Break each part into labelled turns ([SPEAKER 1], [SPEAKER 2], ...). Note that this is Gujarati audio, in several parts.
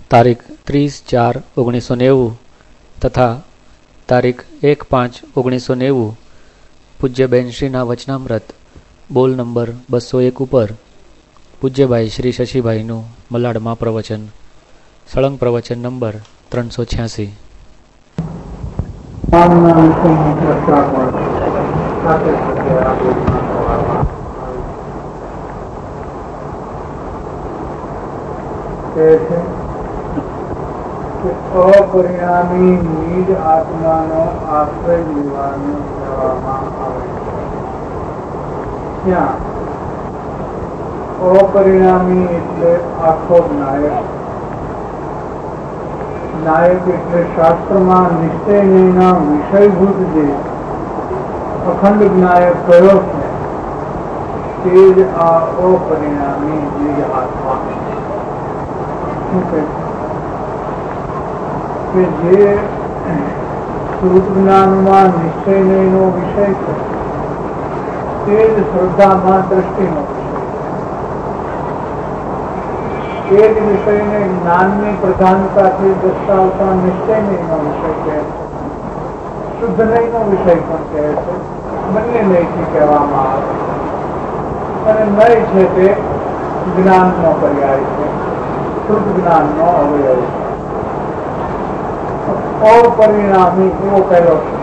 [SPEAKER 1] તારીખ 30/4/1990 તથા તારીખ 1/5/1990 પૂજ્ય બેનશ્રીના વચનામૃત બોલ નંબર 201 ઉપર પૂજ્યભાઈ શ્રી શશીભાઈનું મલાડમાં પ્રવચન, સળંગ પ્રવચન નંબર 386.
[SPEAKER 2] અપરિણામી નિજ આત્માનો આશ્રય લેવાનું કહેવામાં આવે છે. ત્યાં અપરિણામી એટલે આખો નાયક. નાયક એટલે શાસ્ત્રમાં નિશ્ચયના વિષયભૂત જે અખંડ નાયક કયો છે તે જ આ અપરિણામી નિજ આત્મા. શું કહે કે જે શુદ્ધ જ્ઞાનમાં નિશ્ચયનો વિષય છે તે જ શ્રદ્ધામાં દ્રષ્ટિનો વિષય, તે જ વિષયને જ્ઞાનની પ્રધાનતાથી દર્શાવતા નિશ્ચયનો વિષય કહે છે. શુદ્ધ નયનો વિષય પણ કહે છે. બંને નયથી કહેવામાં આવે અને નય છે તે જ્ઞાનનો પર્યાય છે, શુદ્ધ જ્ઞાનનો અવયવ છે. અપરિણામી એવો કહેલો છે.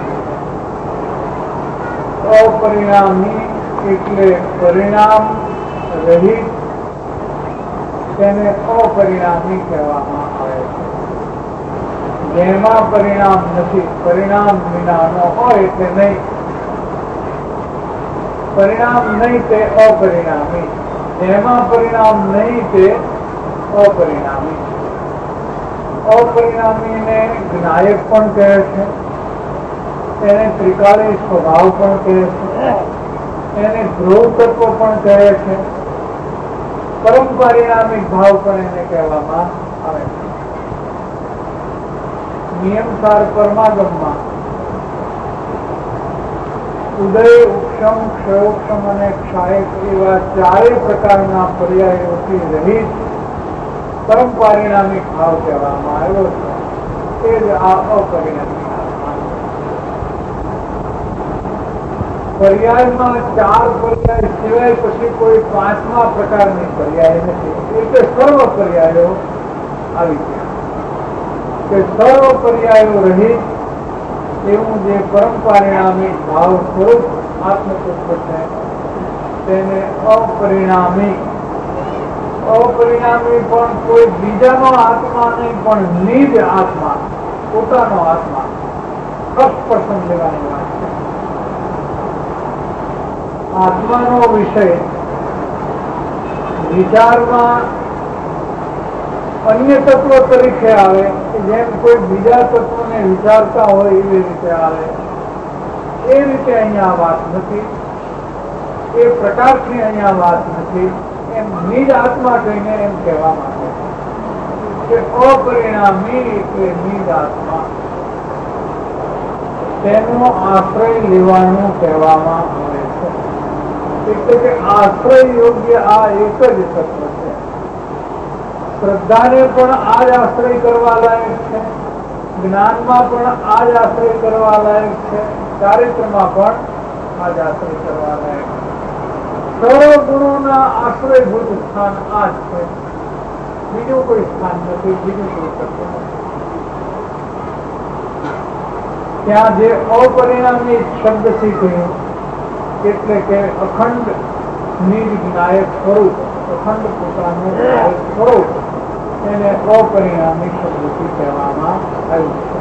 [SPEAKER 2] અપરિણામી એટલે પરિણામ રહિત, તેને અપરિણામી કહેવામાં આવે છે. જેમાં પરિણામ નથી, પરિણામ વિનાનો હોય એટલે નહીં. પરિણામ નહીં તે અપરિણામી, જેમાં પરિણામ નહીં તે અપરિણામી. અપરિણામીને જ્ઞાયક પણ કહે છે, એને ત્રિકાળી સ્વભાવ પણ કહે છે, એને ધ્રુવ તત્વ પણ કહે છે, પરમ પરિણામિક ભાવ પણ એને કહેવામાં આવે છે. નિયમસાર પરમાગમમાં ઉદય, ઉપશમ, ક્ષયોક્ષમ અને ક્ષાયક એવા ચારે પ્રકારના પર્યાયોથી રહિત પરમ પરિણામિક ભાવ કહેવામાં આવ્યો છે. એ જ આ અપરિણામિક આત્મા. પર્યાયમાં ચાર પર્યાય સિવાય પછી કોઈ પાંચમા પ્રકારની પર્યાય નથી. એટલે સર્વ પર્યાયો આવી ગયા કે સર્વ પર્યાયો રહિત એવું જે પરમ પરિણામિક ભાવ સ્વરૂપ આત્મતત્વ છે તેને અપરિણામી. અપરિણામી પણ કોઈ બીજાનો આત્મા નહીં, પણ નિજ આત્મા, પોતાનો આત્મા. ફર્સ્ટ પર્સન લેવાની વાત છે. આત્માનો વિષય વિચારમાં અન્ય તત્વ તરીકે આવે, જેમ કોઈ બીજા તત્વને વિચારતા હોય એવી રીતે આવે. એ રીતે અહીંયા વાત નથી, એ પ્રકારથી અહીંયા વાત નથી. એમ નિજ આત્મા કહીને એમ કહેવા માંગે છે કે અપરિણામી એટલે નિજ આત્મા, તેનો આશ્રય લેવાનું કહેવામાં આવે છે. એટલે કે આશ્રય યોગ્ય આ એક જ તત્વ છે. શ્રદ્ધાને પણ આ જ આશ્રય કરવા લાયક છે, જ્ઞાનમાં પણ આ જ આશ્રય કરવા લાયક છે, ચારિત્રમાં પણ આ જ આશ્રય કરવા લાયક છે. સર્વ ગુણોના આશ્રયભૂત સ્થાન આ જ છે. બીજું કોઈ સ્થાન નથી, બીજું કોઈ તત્વ નથી. ત્યાં જે અપરિણામી શબ્દથી કહ્યું એટલે કે અખંડ નિજ નાયક સ્વરૂપ, અખંડ પોતાનું સ્વરૂપ, એને અપરિણામી શબ્દથી કહેવામાં આવ્યું છે.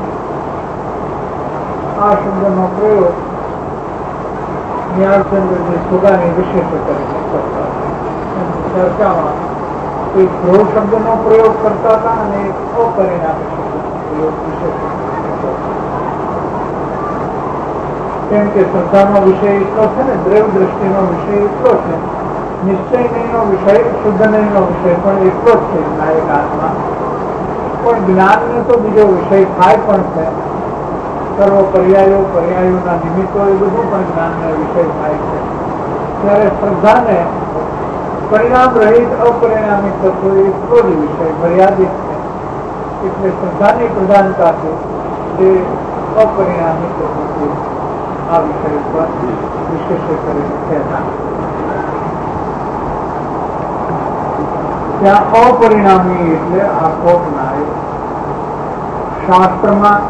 [SPEAKER 2] આ શબ્દનો પ્રયોગ જ્ઞાનચંદ્રજી સુગાની વિશેષ તરીકે કરતા ચર્ચામાં એક ધ્રુવ શબ્દનો પ્રયોગ કરતા હતા અને એક અપરિણામી શબ્દનો પ્રયોગ વિશેષ. કેમ કે શ્રદ્ધાનો વિષય એટલો છે ને, દ્રવ દ્રષ્ટિનો વિષય એટલો છે, નિશ્ચયનો વિષય, શુદ્ધ નયનો વિષય પણ એટલો જ છે નાયક આત્મા. પણ જ્ઞાનનો તો બીજો વિષય થાય પણ છે. સર્વ પર્યાયો, પર્યાયોના નિમિત્તો, એ બધું પણ જ્ઞાનનો વિષય થાય છે. ત્યારે શ્રદ્ધાને પરિણામ રહિત અપરિણામી તત્વ એટલો જ વિષય મર્યાદિત છે. એટલે શ્રદ્ધાની પ્રધાનતાથી તે અપરિણામી પ્રવૃત્તિ આ વિષય પર વિશેષ કરીને કહેતા. ત્યાં અપરિણામી એટલે આખો જ્ઞાય. શાસ્ત્રમાં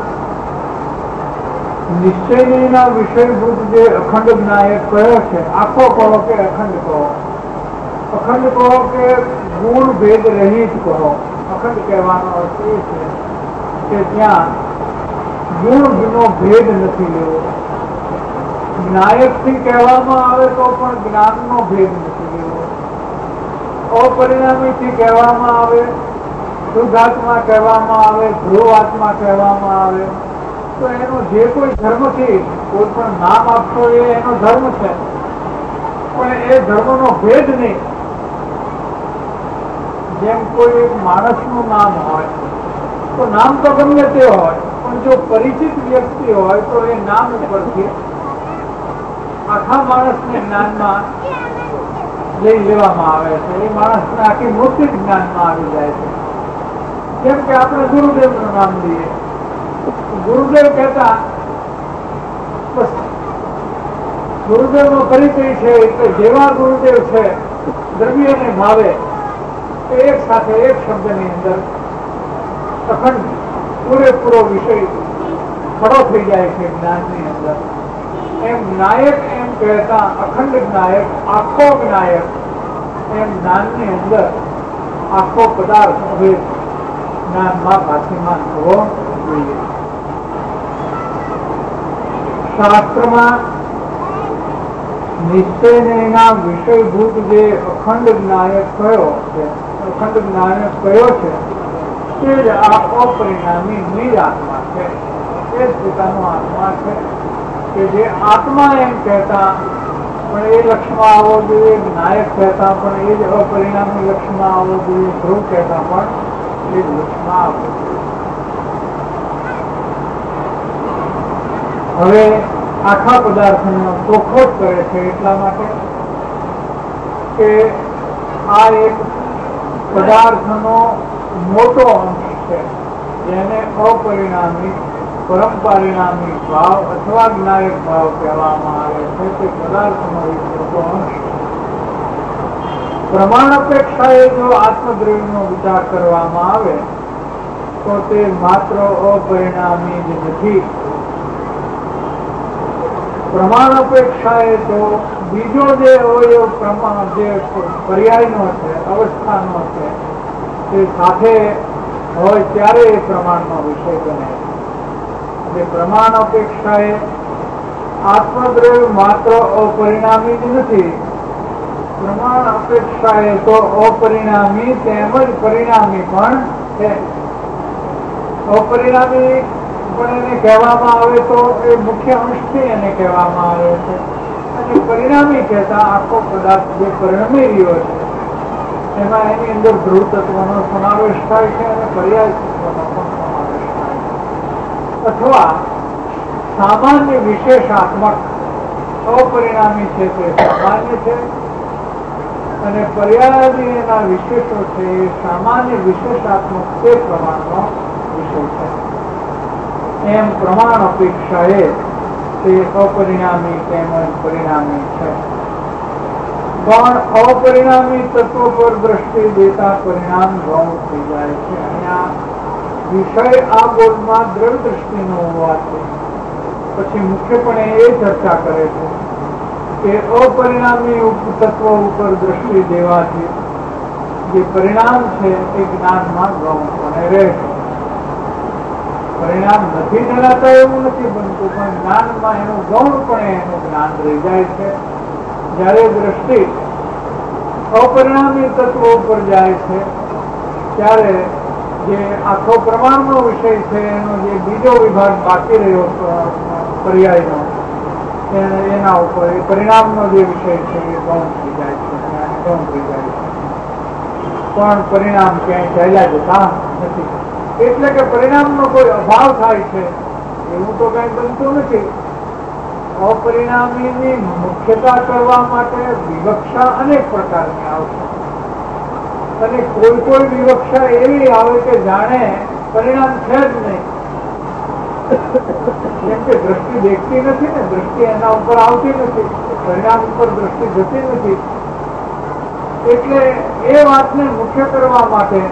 [SPEAKER 2] નિશ્ચયના વિષયભૂત જે અખંડ જ્ઞાયક કયો છે, આખો કહો કે અખંડ કહો, અખંડ કહો કે ગુણ ભેદ રહિત કહો. અખંડ કહેવાનો અર્થ એ છે કે ત્યાં ગુણનો ભેદ નથી લેવો. જ્ઞાયક થી કહેવામાં આવે તો પણ જ્ઞાનનો ભેદ નથી લેવો. અપરિણામી થી કહેવામાં આવે, શુદ્ધાત્મા કહેવામાં આવે, ધ્રુવાત્મા કહેવામાં આવે, તો એનો જે કોઈ ધર્મથી કોઈ પણ નામ આપશો એ એનો ધર્મ છે, પણ એ ધર્મનો ભેદ નહીં. જેમ કોઈ એક માણસનું નામ હોય તો નામ તો ગમે તે હોય, પણ જો પરિચિત વ્યક્તિ હોય તો એ નામ ઉપરથી આખા માણસને જ્ઞાનમાં લઈ લેવામાં આવે છે. એ માણસને આખી મૂર્તિ જ્ઞાનમાં આવી જાય છે. જેમ કે આપણે ગુરુદેવનું નામ લઈએ, ગુરુદેવ કહેતા બસ ગુરુદેવનો પરિચય છે એટલે જેવા ગુરુદેવ છે દ્રવ્યને ભાવે એક સાથે એક શબ્દની અંદર અખંડ પૂરેપૂરો વિષય ખડો થઈ જાય છે જ્ઞાનની અંદર. એમ જ્ઞાયક એમ કહેતા અખંડ જ્ઞાયક, આખો જ્ઞાયક એમ જ્ઞાનની અંદર આખો પદાર્થ હવે જ્ઞાનમાં ભાષીમાન થવો જોઈએ. શાસ્ત્રમાં નિશ્ચયના વિષયભૂત જે અખંડ જ્ઞાયક કયો છે, અખંડ જ્ઞાયક કયો છે તે જ આ અપરિણામી નિજ આત્મા છે. એ જ પોતાનો આત્મા છે કે જે આત્મા એમ કહેતા પણ એ લક્ષમાં આવવો જોઈએ, જ્ઞાયક કહેતા પણ એ જ અપરિણામી લક્ષમાં આવવો જોઈએ, ધ્રુવ કહેતા પણ એ જ લક્ષમાં આવવો જોઈએ. હવે આખા પદાર્થનો ચોખ્ખો જ કરે છે એટલા માટે કે આ એક પદાર્થનો મોટો અંશ છે જેને અપરિણામી પરમપરિણામી ભાવ અથવા જ્ઞાયક ભાવ કહેવામાં આવે છે. તે પદાર્થનો એક મોટો અંશ. પ્રમાણ અપેક્ષાએ જો આત્મદ્રવ્યનો વિચાર કરવામાં આવે તો તે માત્ર અપરિણામી જ નથી. પ્રમાણ અપેક્ષાએ તો બીજો જે અવયવ પ્રમાણ જે પર્યાયનો છે, અવસ્થાનો છે, તે સાથે હોય ત્યારે એ પ્રમાણનો વિષય બને. એટલે પ્રમાણ અપેક્ષાએ આત્મદ્રવ્ય માત્ર અપરિણામી જ નથી. પ્રમાણ અપેક્ષાએ તો અપરિણામી તેમજ પરિણામી પણ છે. અપરિણામી પણ એને કહેવામાં આવે તો એ મુખ્ય અંશથી એને કહેવામાં આવે છે. અને પરિણામી કહેતા આખો પદાર્થ જે પરિણમી રહ્યો છે એમાં એની અંદર ધ્રુવ તત્વનો સમાવેશ થાય છે અને પર્યાય તત્વનો પણ સમાવેશ થાય છે. અથવા સામાન્ય વિશેષાત્મક અપરિણામી છે તે સામાન્ય છે અને પર્યાયની એના વિશેષો છે એ સામાન્ય વિશેષાત્મક તે પ્રમાણનો વિષય છે. એમ પ્રમાણ અપેક્ષાએ તે અપરિણામી તેમજ પરિણામી છે. પણ અપરિણામી તત્વ પર દ્રષ્ટિ દેતા પરિણામ ગૌણ થઈ જાય છે. અહીંયા વિષય આ બોર્ડમાં દ્રવ્ય દ્રષ્ટિનો હોવાથી પછી મુખ્યપણે એ ચર્ચા કરે છે કે અપરિણામી તત્વ ઉપર દ્રષ્ટિ દેવાથી જે પરિણામ છે એ જ્ઞાનમાં ગૌણપણે રહે છે. પરિણામ નથી જણાતા એવું નથી બનતું, પણ જ્ઞાનમાં એનું ગૌણપણે એનું જ્ઞાન રહી જાય છે. જ્યારે દ્રષ્ટિ અપરિણામી તત્વો ઉપર જાય છે ત્યારે જે આખો પ્રમાણનો વિષય છે એનો જે બીજો વિભાગ બાકી રહ્યો પર્યાયનો એના ઉપર એ પરિણામનો જે વિષય છે એ ગૌણ થઈ જાય છે, ગૌણ થઈ જાય છે. પણ પરિણામ ક્યાંય ચાલ્યા જતા નથી. એટલે કે પરિણામનો કોઈ અભાવ થાય છે એવું તો કઈ બનતું નથી. અપરિણામીની મુખ્યતા કરવા માટે વિવક્ષા અનેક પ્રકારની આવશે અને કોઈ વિવક્ષા એવી આવે કે જાણે પરિણામ છે જ નહીં. કેમ કે દ્રષ્ટિ દેખતી નથી ને, દ્રષ્ટિ એના ઉપર આવતી નથી, પરિણામ ઉપર દ્રષ્ટિ જતી નથી. એટલે એ વાતને મુખ્ય કરવા માટે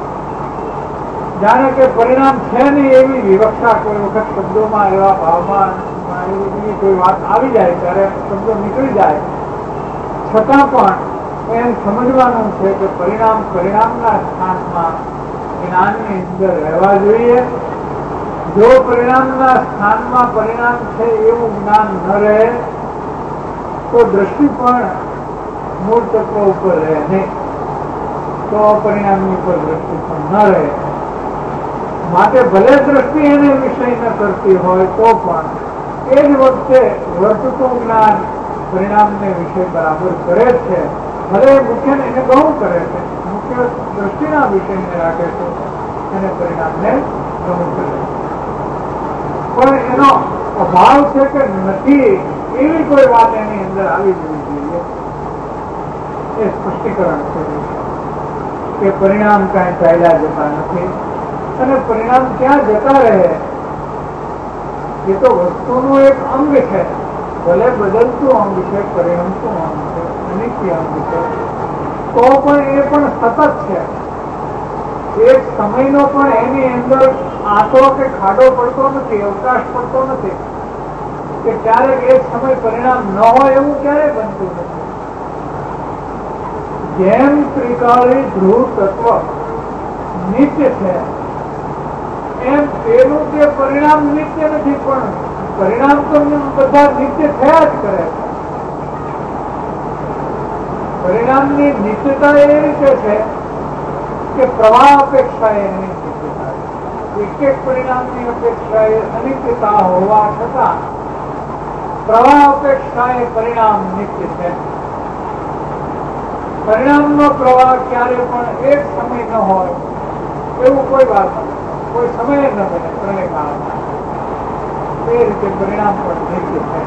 [SPEAKER 2] જાણે કે પરિણામ છે નહીં એવી વિવક્ષા કોઈ વખત શબ્દોમાં એવા ભાવમાં એવી કોઈ વાત આવી જાય ત્યારે શબ્દો નીકળી જાય, છતાં પણ એમ સમજવાનું છે કે પરિણામ પરિણામના સ્થાનમાં જ્ઞાનની અંદર રહેવા જોઈએ. જો પરિણામના સ્થાનમાં પરિણામ છે એવું જ્ઞાન ન રહે તો દ્રષ્ટિ પણ મૂળ તત્વ ઉપર રહે નહીં, તો પરિણામની ઉપર દ્રષ્ટિ પણ ન રહે. માટે ભલે દ્રષ્ટિ એને વિષય ન કરતી હોય તો પણ એ જ વખતે વર્તતું જ્ઞાન પરિણામને વિષય બરાબર કરે છે. ભલે મુખ્ય એને ગૌણ કરે છે, મુખ્ય દ્રષ્ટિના વિષયને રાખે છે, એને પરિણામને ગૌણ કરે છે. પણ એનો અભાવ છે કે નથી એવી કોઈ વાત એની અંદર આવી જવી જોઈએ. એ સ્પષ્ટીકરણ છે કે પરિણામ કાંઈ ચાલ્યા જતા નથી અને પરિણામ ક્યાં જતા રહે એ તો વસ્તુનું એક અંગ છે. ભલે બદલતું અંગ છે, પરિણમતું અંગ છે, અનિત્ય અંગ છે, તો પણ એ પણ સતત છે. એક સમયનો પણ એની અંદર આંટો કે ખાડો પડતો નથી, અવકાશ પડતો નથી કે ક્યારેક એક સમય પરિણામ ન હોય એવું ક્યારેય બનતું નથી. જેમ ત્રિકાળી ધ્રુવ તત્વ નિત્ય છે એમ પેલું કે પરિણામ નિત્ય નથી, પણ પરિણામ તો બધા નિત્ય થયા જ કરે છે. પરિણામની નિત્યતા એ રીતે છે કે પ્રવાહ અપેક્ષા એની નિત્યતા એક એક પરિણામની અપેક્ષા એ અનિત્યતા હોવા છતાં પ્રવાહ અપેક્ષા એ પરિણામ નિત્ય છે. પરિણામનો પ્રવાહ ક્યારે પણ એક સમય ન હોય એવું કોઈ વાત નથી, કોઈ સમય ન બને ત્રણેય કાળમાં. એ રીતે પરિણામ પણ નિત્ય છે.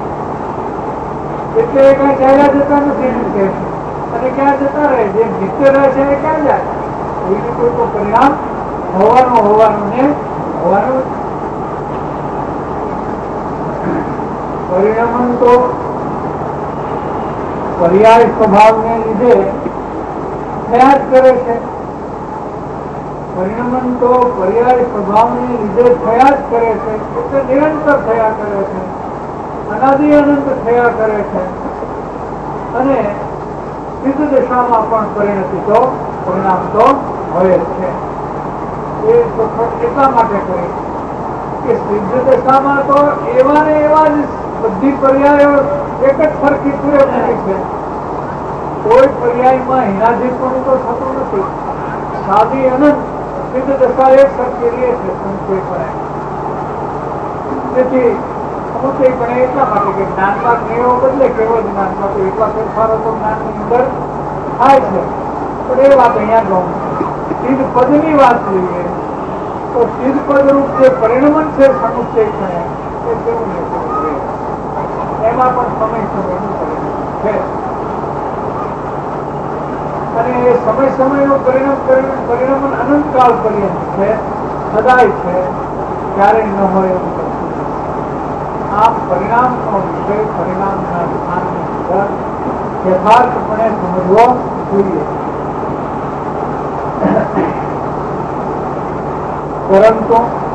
[SPEAKER 2] એટલે એ કઈ ચાલ્યા જતા નથી અને ક્યાં જતા રહે, જે નિત્ય રહે છે એ ક્યાં જાય? એવી કોઈ તો પરિણામ હોવાનું ને હોવાનું. પરિણામ તો પર્યાય સ્વભાવને લીધે થયા જ કરે છે. પરિણામ તો પર્યાય સ્વભાવને લીધે થયા જ કરે છે, એટલે નિરંતર થયા કરે છે, અનાદિ અનંત થયા કરે છે. અને સિદ્ધ દશામાં પણ પરિણતિ તો પરિણામ તો હોય જ છે. એ એટલા માટે કરી કે સિદ્ધ દશામાં તો એવા ને એવા જ બધી પર્યાયો એક જ સરખી પૂરેપૂરી છે. કોઈ પર્યાયમાં હિનાજી પણ તો થતું નથી. સાદી અનંત સિદ્ધ દશા એક સરખી રહે છે સંશયપણે. તેથી અમુકપણે એટલા માટે કે જ્ઞાનમાં નિયમો બદલે કેવળ જ્ઞાનમાં તો એટલા ફેરફારો તો જ્ઞાનની અંદર થાય છે. પણ એ વાત અહીંયા ગૌણ છે. સિદ્ધ પદની વાત જોઈએ તો સિદ્ધ પદ રૂપ જે પરિણમન છે સમુચ્ચય ક્ષણે એ કેવું ને એમાં પણ સમયનું પરિણામ છે. અને એ સમયનું પરિણમન અનંતકાળ પર્યંત છે, સદાય છે, ક્યારેય ન હોય એવું નથી. આમ પરિણામનો વિષય પરિણામના સ્થાનની અંદર યથાર્થપણે સમજવો જોઈએ. પરંતુ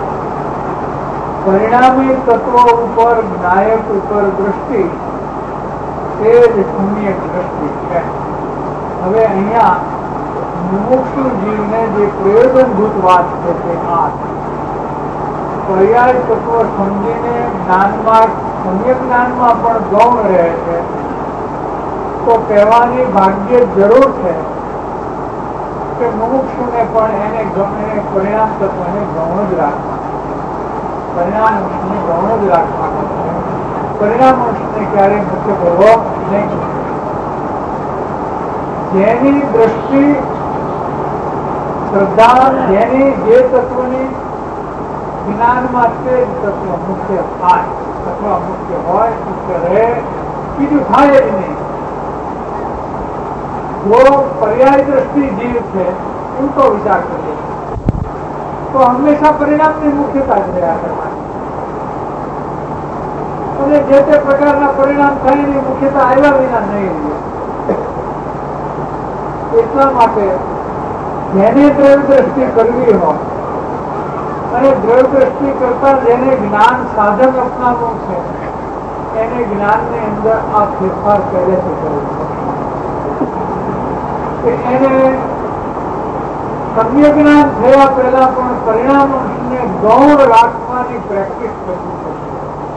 [SPEAKER 2] પરિણામી તત્વો ઉપર જ્ઞાયક ઉપર દ્રષ્ટિ એ જ શૂન્ય દ્રષ્ટિ છે. હવે અહીંયા મુમુક્ષુ જીવને જે પ્રયોજનભૂત વાત છે તે આ પર્યાય તત્વ સમજીને જ્ઞાનમાં સમ્યક જ્ઞાનમાં પણ ગૌણ રહે છે તો કહેવાની ભાગ્ય જરૂર છે કે મુમુક્ષુને પણ એને પરિણામ તત્વને ગૌણ જ રાખવા, પરિણામ અંશને ગૌણ જ રાખવા, પરિણામ અંશને ક્યારેય મુખ્ય કરવો નહીં. જેની દ્રષ્ટિ શ્રદ્ધા જેની જે તત્વની જ્ઞાનમાં તે તત્વ મુખ્ય થાય અથવા મુખ્ય હોય, મુખ્ય રહે, બીજું થાય જ નહીં. જો પર્યાય દ્રષ્ટિ જીવ છે એવું તો વિચાર કરીએ તો હંમેશા પરિણામની મુખ્યતા જ રહ્યા કરવાની, અને જે તે પ્રકારના પરિણામ થાય એની મુખ્યતા આવ્યા વિના નહીં રહે. એટલા માટે જેને દ્રવ્ય દ્રષ્ટિ કરવી હોય અને દ્રવ્ય દ્રષ્ટિ કરતા જેને જ્ઞાન સાધન અપનાવવું છે એને જ્ઞાનની અંદર આ ફેરફાર પહેલેથી કરવું છે. એને સમ્યક જ્ઞાન થયા પહેલા પણ પરિણામોને ગૌણ રાખવાની પ્રેક્ટિસ કરવી પડશે.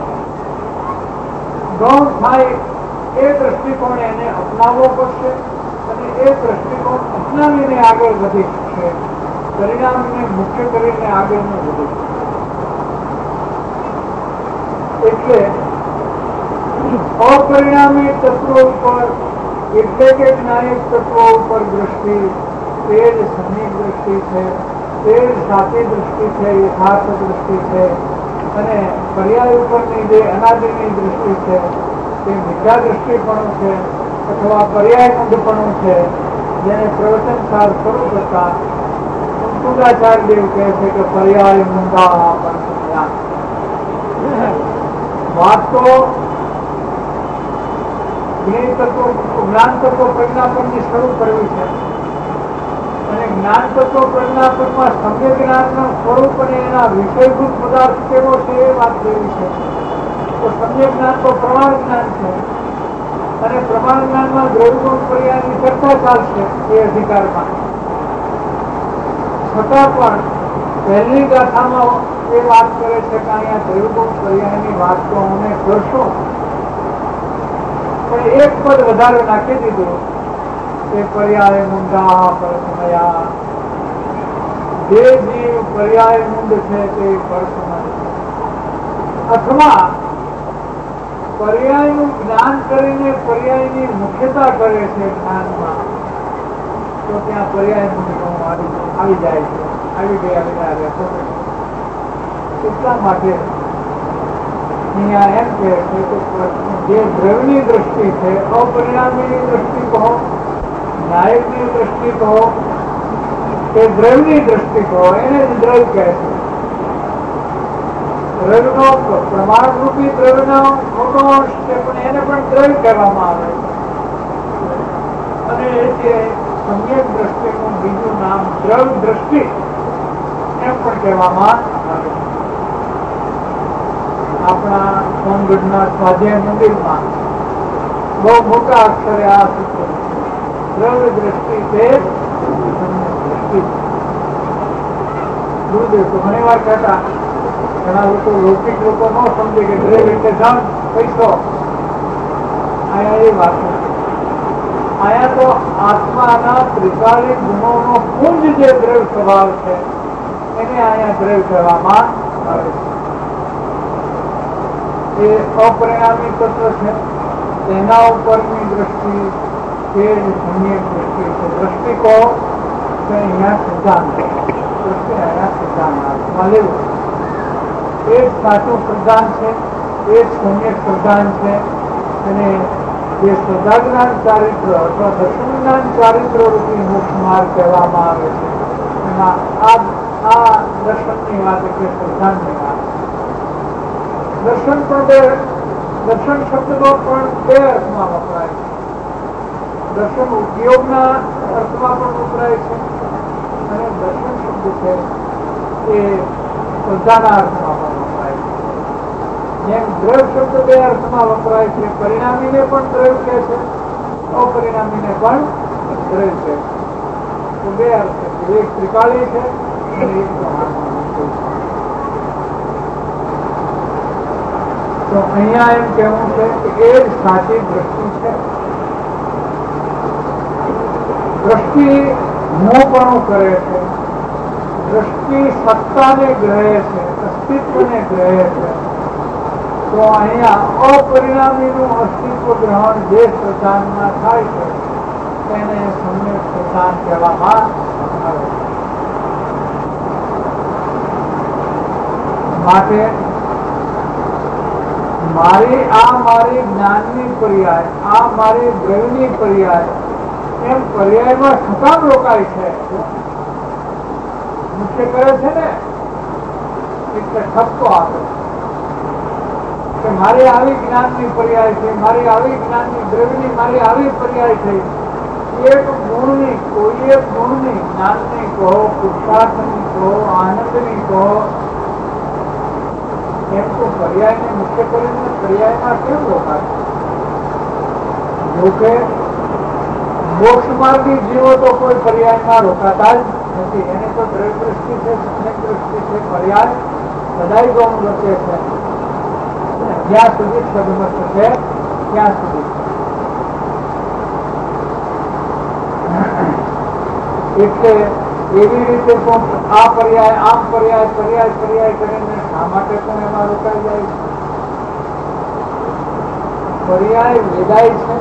[SPEAKER 2] ગૌણ થાય એ દ્રષ્ટિકોણ એને અપનાવવો પડશે અને એ દ્રષ્ટિકોણ અપનાવીને આગળ વધી શકશે. પરિણામને મુખ્ય કરીને આગળ ન વધી શકે. એટલે અપરિણામી તત્વો ઉપર એટલે કે જ્ઞાનિક તત્વો ઉપર દ્રષ્ટિ તે જ સમ્યક દ્રષ્ટિ છે, તે જ સાચી દ્રષ્ટિ છે, યથાર્થ દ્રષ્ટિ છે. અને પર્યાય ઉપરની જે અનાદિની દ્રષ્ટિ છે તે મિથ્યા દ્રષ્ટિપણું છે અથવા પર્યાય મૂંઢપણું છે, જેને પ્રવચનસાર સ્વરૂપ હતા પૂજાચાર્ય દેવ કહે છે કે પર્યાય મૂંઢા પણ વાત તો જ્ઞાન તત્વો પ્રજ્ઞાપનની શરૂ કરવી છે અને જ્ઞાન તત્વો પ્રજ્ઞાપનમાં સમ્યક જ્ઞાનનું સ્વરૂપ અને એના વિષયભૂત પદાર્થ કેવો છે એ વાત જેવી છે. તો સમ્યક જ્ઞાન તો પ્રમાણ જ્ઞાન છે અને પ્રમાણ જ્ઞાનમાં દ્રવ્યગુણ પર્યાયની ચર્ચા ચાલશે એ અધિકારમાં. છતાં પણ પહેલી ગાથામાં એ વાત કરે છે કે અહીંયા દ્રવ્યગુણ પર્યાયની વાત તો અમે કરશું, પણ એક પદ વધારે નાખી દીધું કે પર્યાય મૂંઢા પરસમયા. જે જીવ પર્યાય મૂંઢ છે તે પરસમય, અથવા પર્યાયનું જ્ઞાન કરીને પર્યાયની મુખ્યતા કરે છે જ્ઞાનમાં, તો ત્યાં પર્યાય મૂંઢ આવી જાય છે, આવી ગયા વિના રહેતો નથી. એટલા માટે અહીંયા એમ કહે છે કે જે દ્રવ્યની દ્રષ્ટિ છે, અપરિણામીની દ્રષ્ટિ કહો, ન્યાયની દ્રષ્ટિ કહો કે દ્રવ્યની દ્રષ્ટિ કહો, એને જ દ્રવ્ય કહે છે. દ્રવ્યનો પ્રમાણરૂપી દ્રવ્યનો મોટો અંશ છે, પણ એને પણ દ્રવ્ય કહેવામાં આવે છે. અને એ જે સમ્યક દ્રષ્ટિનું બીજું નામ દ્રવ્ય દ્રષ્ટિ એમ પણ કહેવામાં આવે છે. આપણા સોનગઢના સ્વાધ્યાય મંદિરમાં બહુ મોટા અક્ષરે આ સૂત્ર દ્રવ્ય દ્રષ્ટિ છે, દ્રષ્ટિ. ગુરુદેવ તો ઘણી વાર કહેતા, ઘણા લોકો લૌકિક લોકો ન સમજે કે દ્રવ્ય એટલે ધન પૈસો. અહીંયા એ વાત નથી. અહીંયા તો આત્માના ત્રિકાલિક ગુણોનો પુંજ જે દ્રવ્ય સ્વભાવ છે એને અહીંયા દ્રવ્ય કહેવામાં આવે છે. એ અપરિણામી તત્વ છે, તેના ઉપરની દ્રષ્ટિ તે જ સમ્યક દ્રષ્ટિ છે. દ્રષ્ટિ કહો તો અહીંયા સિદ્ધાંત, દ્રષ્ટિ અહીંયા સિદ્ધાંત હાથમાં લેવું. એ જ સાચું સિદ્ધાંત છે, એ જ સમ્યક સિદ્ધાંત છે. અને જે સદાજ્ઞાન ચારિત્ર અથવા દર્શન જ્ઞાન ચારિત્ર રૂપી મોક્ષ માર્ગ કહેવામાં આવે છે, એમાં આ દર્શનની વાત એટલે સિદ્ધાંતની વાત. દર્શન પણ દર્શન શબ્દનો પણ બે અર્થમાં વપરાય છે. દર્શન ઉપયોગના અર્થમાં પણ વપરાય છે અને દર્શન શબ્દ છે એ શ્રદ્ધાના અર્થમાં પણ વપરાય છે. જેમ દ્રવ્ય શબ્દ બે અર્થમાં વપરાય છે, પરિણામીને પણ દ્રવ્ય કહે છે, અપરિણામીને પણ દ્રવ્ય કહે છે. તો બે અર્થ છે, એક ત્રિકાળી છે અને એક પ્રમાણમાં. તો અહીંયા એમ કહેવું છે કે એ જ સાચી દ્રષ્ટિ છે. દ્રષ્ટિ મોહપણું કરે છે, દ્રષ્ટિ સત્તાને ગ્રહે છે, અસ્તિત્વને ગ્રહે છે. તો અહીંયા અપરિણામીનું અસ્તિત્વ ગ્રહણ જે શ્રદ્ધાનમાં થાય છે તેને સમ્યક શ્રદ્ધાન કહેવામાં આવે છે. માટે મારી જ્ઞાનની પર્યાય, આ મારી દ્રવ્યની પર્યાય, એમ પર્યાયમાં શું કામ રોકાય છે? મુખ્ય કરે છે ને એટલે ઠપકો આપે કે મારી આવી જ્ઞાનની પર્યાય છે, મારી આવી જ્ઞાનની દ્રવ્યની મારી આવી પર્યાય થઈ. એક ગુણની, કોઈ એક ગુણની, જ્ઞાનની કહો, પુરુષાર્થની કહો, આનંદની કહો, એમ તો પર્યાયને મુખ્ય કરીને પર્યાયમાં કેમ રોકાશે? જોકે મોક્ષ માર્ગી જીવો તો કોઈ પર્યાયમાં રોકાતા જ નથી. એને તો દ્રવ્ય દ્રષ્ટિ છે, સમ્યક દ્રષ્ટિ છે, પર્યાય બધાય ગૌણ રચે છે. જ્યાં સુધી સદમત છે ત્યાં સુધી. એટલે એવી રીતે પણ આ પર્યાય આમ પર્યાય પર્યાય પર્યાય કરીને શા માટે પણ એમાં રોકાઈ જાય છે? પર્યાય વેદાય છે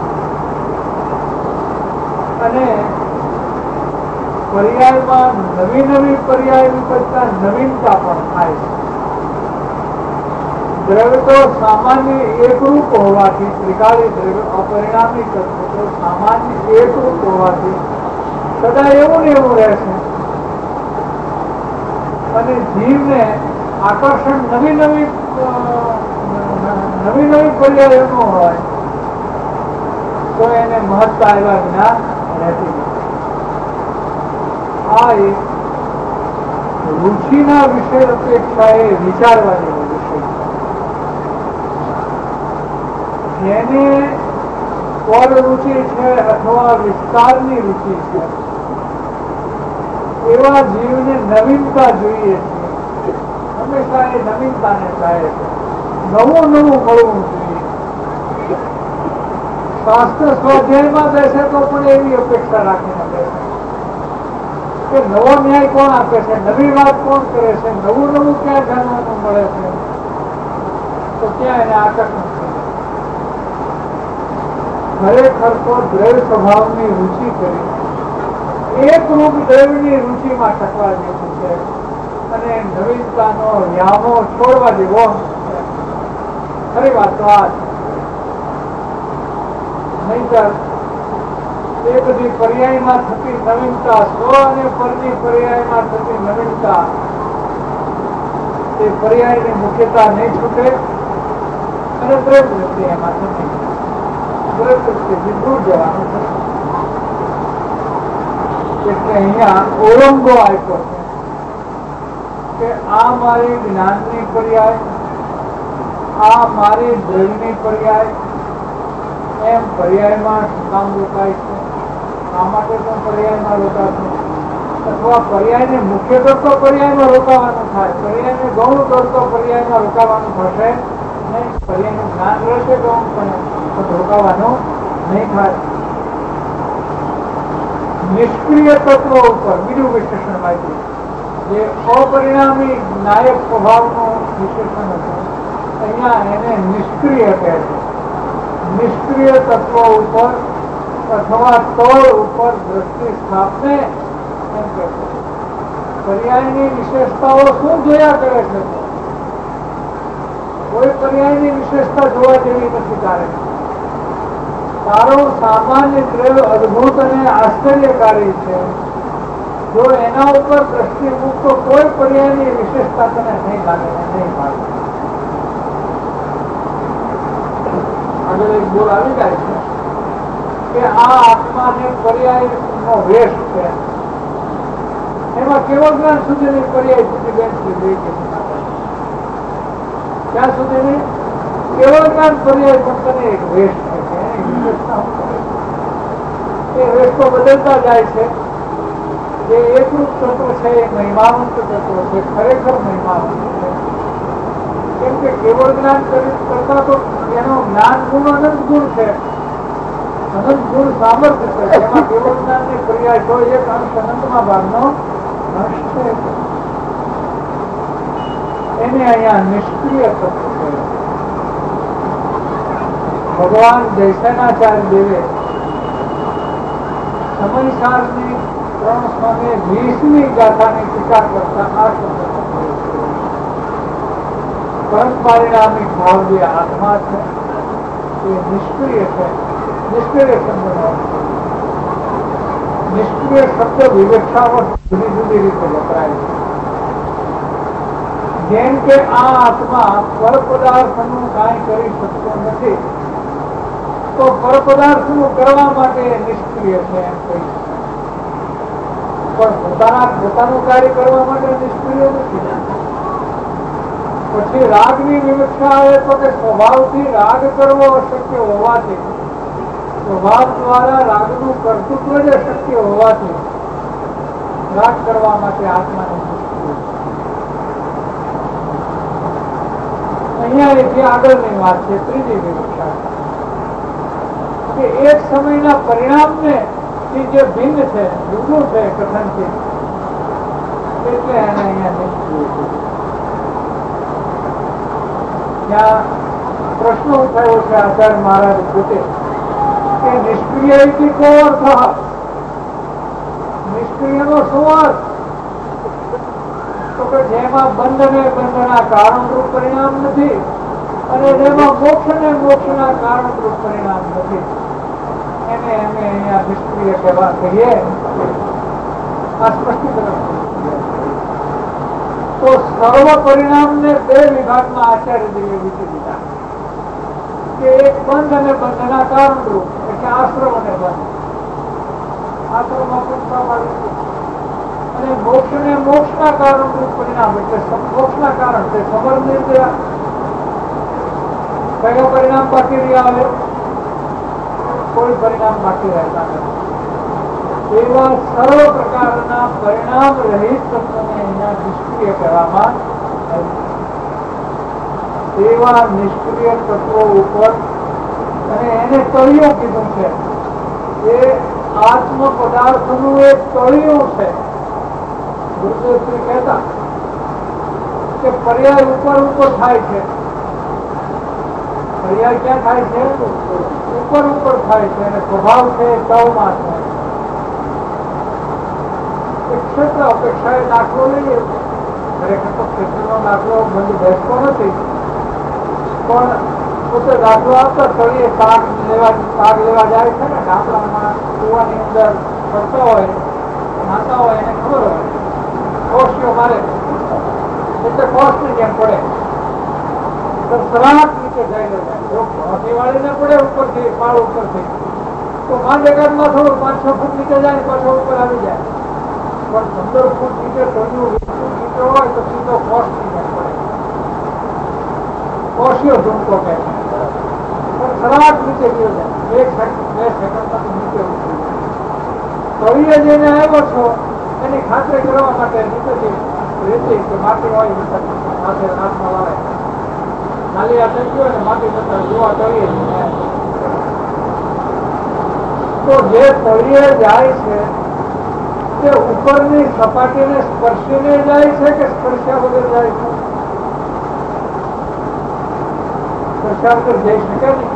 [SPEAKER 2] અને પર્યાયમાં નવી નવી પર્યાય કરતા નવીનતા પણ થાય છે. દ્રવ્ય તો સામાન્ય એકરૂપ હોવાથી, ત્રિકાળી દ્રવ્ય અપરિણામી તત્વ તો સામાન્ય એકરૂપ હોવાથી સદા એવું ને એવું રહેશે. અને જીવને આકર્ષણ નવી નવી પર્યાયોનું હોય તો એને મહત્તા એવા જ્ઞાન રહેતી નથી. આ એક રુચિના વિષય અપેક્ષા એ વિચારવાની વિષય જેને પર રુચિ છે અથવા વિસ્તારની રુચિ છે એવા જીવને નવીનતા જોઈએ છે. હંમેશા એ નવીનતાને ચાહે છે, નવું નવું મળવું જોઈએ. શાસ્ત્ર સ્વાધ્યાયમાં બેસે તો પણ એવી અપેક્ષા રાખીને બેસે કે નવો ન્યાય કોણ આપે છે, નવી વાત કોણ કરે છે, નવું નવું ક્યાં જાણવાનું મળે છે, તો ત્યાં એને આકર્ષણ કરે. ખરેખર તો દ્રવ્ય સ્વભાવની રુચિ કરી એક રૂપ દ્રવ્યની રુચિમાં ટકવા જેવું છે અને નવીનતાનો વ્યામો છોડવા જેવો છે. ખરી વાત તો આ નહીતર એ બધી પર્યાયમાં થતી નવીનતા, સ્વ અને પરની પર્યાયમાં થતી નવીનતા, એ પર્યાયની મુખ્યતા નહીં છૂટે અને દ્રવ્ય દ્રષ્ટિ એમાં થતી દ્રવ્ય દ્રષ્ટિથી દૂર જવાનું છે. એટલે અહીંયા ઓળંગો આપ્યો છે કે આ મારી જ્ઞાનની પર્યાય, આ મારી દ્રવ્યની પર્યાય, એમ પર્યાયમાં કામ રોકાય છે. આ માટે પણ પર્યાયમાં રોકાશે અથવા પર્યાયને મુખ્ય કરતો પર્યાયમાં રોકાવાનું થાય, પર્યાયને ગૌણ કરતો પર્યાયમાં રોકાવાનું થશે નહીં. પર્યાયનું જ્ઞાન રહેશે ગૌણ પણ રોકાવાનું નહીં થાય. નિષ્ક્રિય તત્વો ઉપર બીજું વિશેષણ આપ્યું જે અપરિણામી નાયક સ્વભાવનું વિશેષણ હતું. અહીંયા એને નિષ્ક્રિય કહે છે. નિષ્ક્રિય તત્વો ઉપર અથવા તળ ઉપર દ્રષ્ટિ સ્થાપને એમ કહે છે. પર્યાયની વિશેષતાઓ શું જોયા કરે છે? કોઈ પર્યાયની વિશેષતા જોવા જેવી નથી. તારો સામાન્ય દ્રવ્ય અદભુત અને આશ્ચર્યકારી છે. જો એના ઉપર દ્રષ્ટિ મૂકતો કોઈ પર્યાયની વિશેષતા તને નહીં લાગે, નહીં લાગે. આગળ એક બોલ આવી જાય છે કે આ આત્માને પર્યાયનો વેશ છે. એમાં કેવો જ્ઞાન સુધીની પર્યાય સુધી બેસી ગઈ છે? ત્યાં સુધીની કેવો જ્ઞાન પર્યાય પણ તને એક વેશ છે. એ વેશ તો બદલતા જાય છે. જે એકરૂપ તત્વ છે એ મહિમાવંત તત્વ છે, ખરેખર મહિમાવંત છે. કેમ કે કેવળ જ્ઞાન કરતા તો એનો જ્ઞાન ગુણ અનંત ગુણ છે, અનંત ગુણ સામર્થ્ય છે. એમાં કેવળ જ્ઞાનની પર્યાય તો એક અંશ અનંતમાં ભાગનો અંશ છે. એને અહીંયા નિષ્ક્રિય તત્વ છે. ભગવાન જયસેનાચાર્ય દેવે સમયસારની 320મી ગાથાની ટીકા કરતા આ શબ્દ પરમ પરિણામી ભાવ જે આત્મા છે એ નિષ્ક્રિય છે. નિષ્ક્રિય શબ્દનો નિષ્ક્રિય શબ્દ વિવક્ષાઓ જુદી જુદી રીતે વપરાય છે. જેમ કે આ આત્મા પર પદાર્થનું કાંઈ કરી શકતો નથી, તો પર પદાર્થનું કરવા માટે નિષ્ક્રિય છે એમ કહી શકાય, પણ પોતાનું કાર્ય કરવા માટે નિષ્ક્રિય નથી. પછી રાગની વિવક્ષા આવે તો કે સ્વભાવથી રાગ કરવો અશક્ય હોવાથી, સ્વભાવ દ્વારા રાગનું કર્તૃત્વ જ અશક્ય હોવાથી રાગ કરવા માટે આત્માને નિષ્ક્રિય. અહીંયા એથી આગળની વાત છે ત્રીજી વિવક્ષા, કે એક સમયના પરિણામને જે ભિન્ન છે, જુદું છે કથનથી, એટલે એને અહીંયા નિષ્ક્રિય છે. ત્યાં પ્રશ્ન ઉઠાવ્યો છે આચાર્ય મહારાજ પોતે કે નિષ્ક્રિય કો અર્થ, નિષ્ક્રિય નો શું અર્થ? તો કે જેમાં બંધ ને બંધના કારણરૂપ પરિણામ નથી અને જેમાં મોક્ષ ને મોક્ષના કારણરૂપ પરિણામ નથી, એને અમે અહીંયા નિષ્ક્રિય કહેવા કહીએ. આ સ્પષ્ટીકરણ. તો સર્વ પરિણામને બે વિભાગમાં આચાર્યજીએ વિચી દીધા, કે એક બંધ અને બંધના કારણરૂપ, એટલે આશ્રમ અને બંધ, આશ્રમમાં પણ સ્વાભાવિક, અને મોક્ષ ને મોક્ષના કારણરૂપ પરિણામ, એટલે મોક્ષના કારણ છે સમર નિર્દય. કયો પરિણામ બાકી રહ્યા? હવે કોઈ પરિણામ બાકી રહેતા નથી. એવા સર્વ પ્રકારના પરિણામ રહિત તત્વને અહીંયા નિષ્ક્રિય કહેવામાં આવ્યું. એવા નિષ્ક્રિય તત્વો ઉપર અને એને તળિયું કીધું છે, એ આત્મ પદાર્થનું એક તળિયું છે. ગુરુદેવશ્રી કહેતા કે પર્યાય ઉપર ઉપર થાય છે. પર્યાય ક્યાં થાય છે? ઉપર ઉપર થાય છે, અને સ્વભાવ છે તવમાં છે. ક્ષેત્ર અપેક્ષાએ દાખલો લઈએ, ખરેખર તો ક્ષેત્રનો દાખલો બંધ બેસતો નથી, પણ પોતે દાખલો આપતા તળિયે પાક લેવા જાય છે ને, ગામડામાં કુવાની અંદર ફરતા હોય, નાતા હોય, એને ખબર હોય કોષીઓ મારે એટલે કોષની જેમ પડે તો સલાહ નીચે જઈને જાય. જો ભોંતી વાળીને પડે ઉપરથી, પાળ ઉપરથી, તો 5 એકરમાં થોડું 5-6 ફૂટ નીચે જાય, પાછો ઉપર આવી જાય. પણ 15 ફૂટ નીચે તળિયું 20 ફૂટ નીચે હોય તો સીધો કોષની જેમ પડે. કોષીઓ ઝૂમકો કહે છે, પણ સલાહ નીચે ગયો જાય, 1-2 સેકન્ડમાંથી નીચે ઉતરી જાય. તળિયે જઈને આવ્યો છો એની ખાતરી કરવા માટે નીચેથી રેતી કે માટી હોય સાથે હાથમાં વાળે, ખાલી આ થઈ ગયો ને માટી જતા જોવા તળિયે તો જે તળિયે જાય છે તે ઉપરની સપાટીને સ્પર્શીને જાય છે કે સ્પર્શ્યા વગર જાય છે? સ્પર્શ્યા વગર જઈ શકે નહીં.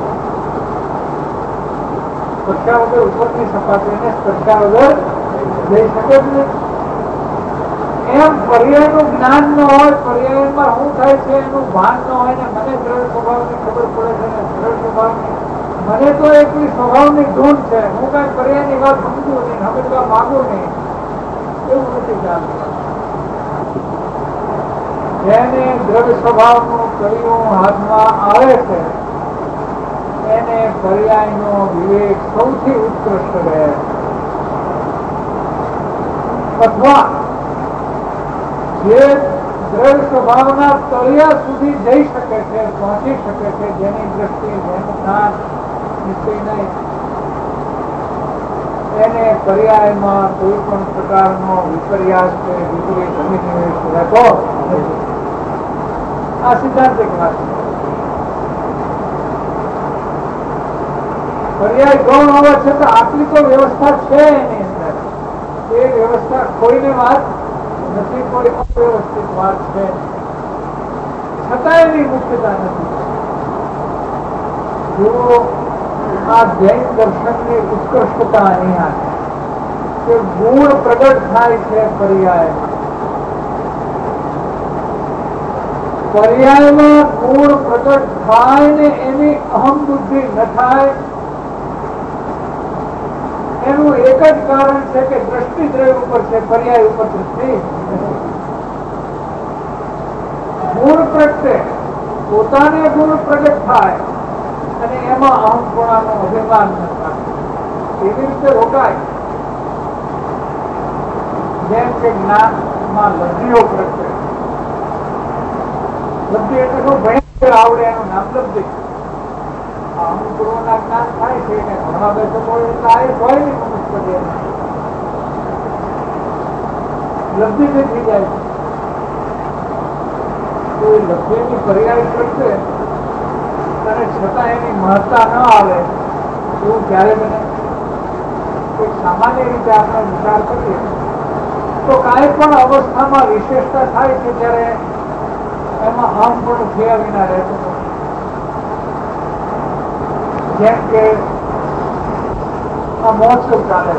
[SPEAKER 2] સ્પર્શ્યા વગર ઉપરની સપાટીને સ્પર્શ્યા વગર જઈ શકે જ નહીં. એમ પર્યાયનું જ્ઞાન ન હોય, પર્યાયમાં શું થાય છે એનું ભાન ન હોય ને મને દ્રઢ સ્વભાવની ખબર પડે છે ને દ્રઢ સ્વભાવની, મને તો એટલી સ્વભાવની ધૂન છે, હું કઈ પર્યાયની વાત સમજું નહીં, સમજવા માંગુ નહીં, એવું નથી ચાલતું. જેને દ્રઢ સ્વભાવનું કર્યું હાથમાં આવે છે એને પર્યાયનો વિવેક સૌથી ઉત્કૃષ્ટ રહે. અથવા જે દ્રઢ સ્વભાવના તળિયા સુધી જઈ શકે છે, પહોંચી શકે છે, જેની દ્રષ્ટિ, જેનું જ્ઞાન નિશ્ચય નહીં, એને પર્યાયમાં કોઈ પણ પ્રકારનો વિપર્યાસ કે વિપરીત અભિનિવેશ રહેતો નથી. આ સિદ્ધાંતિક વાત છે. પર્યાય ગૌણ હોવા છતાં આટલી તો વ્યવસ્થા છે એની અંદર, એ વ્યવસ્થા કોઈને વાત નથી, કોઈ અવ્યવસ્થિત વાત છે, છતાં એની મુખ્યતા નથી. જો આ જૈન દર્શનની ઉત્કૃષ્ટતા અહીંયા છે કે ગુણ પ્રગટ થાય છે પર્યાયમાં. પર્યાયમાં ગુણ પ્રગટ થાય ને એની અહમ બુદ્ધિ ન થાય એનું એક જ કારણ છે કે દ્રષ્ટિ દ્રવ્ય ઉપર છે, પર્યાય ઉપર દૃષ્ટિ. પ્રગટે, પોતાને ગુણ પ્રગટ થાય અને એમાં અહંપણાનો અભિમાન ન થાય, એવી રીતે રોકાય. જેમ કે જ્ઞાનમાં લબ્ધિઓ પ્રગટે, લબ્ધિ એટલે શું? ભયંકર આવડે એનું નામ લબ્ધિ. અમુક ગુરુના જ્ઞાન થાય છે કે ભણવા બેસો હોય એટલે આ હોય નહીં મનુષ્ય, લબ્ધિ થઈ જાય છે. તો એ લબ્ધિની પર્યાય કરશે અને છતાં એની મહત્તા ન આવે એવું ક્યારે બને? કોઈ સામાન્ય રીતે આપણે વિચાર કરીએ તો કાંઈ પણ અવસ્થામાં વિશેષતા થાય છે ત્યારે એમાં અહમ પણ થયા વિના રહેતો નથી. જેમ કે આ મહોત્સવ ચાલે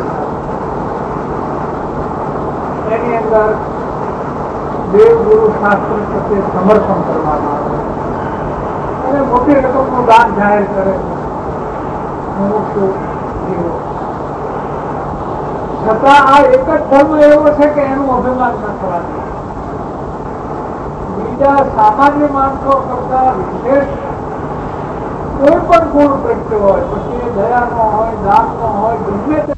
[SPEAKER 2] છે, એની અંદર દેવગુરુ શાસ્ત્ર પ્રત્યે સમર્પણ કરવામાં આવે અને મોટી રકમનું દાન જાહેર કરે જીવો. છતાં આ એક જ ધર્મ એવો છે કે એનું અભિમાન ન થવા દે. બીજા સામાન્ય માણસો કરતા વિશેષ કોઈ પણ ગુણ પ્રગટ્યો હોય, પછી એ દયાનો હોય, દાનનો હોય, ગમે તે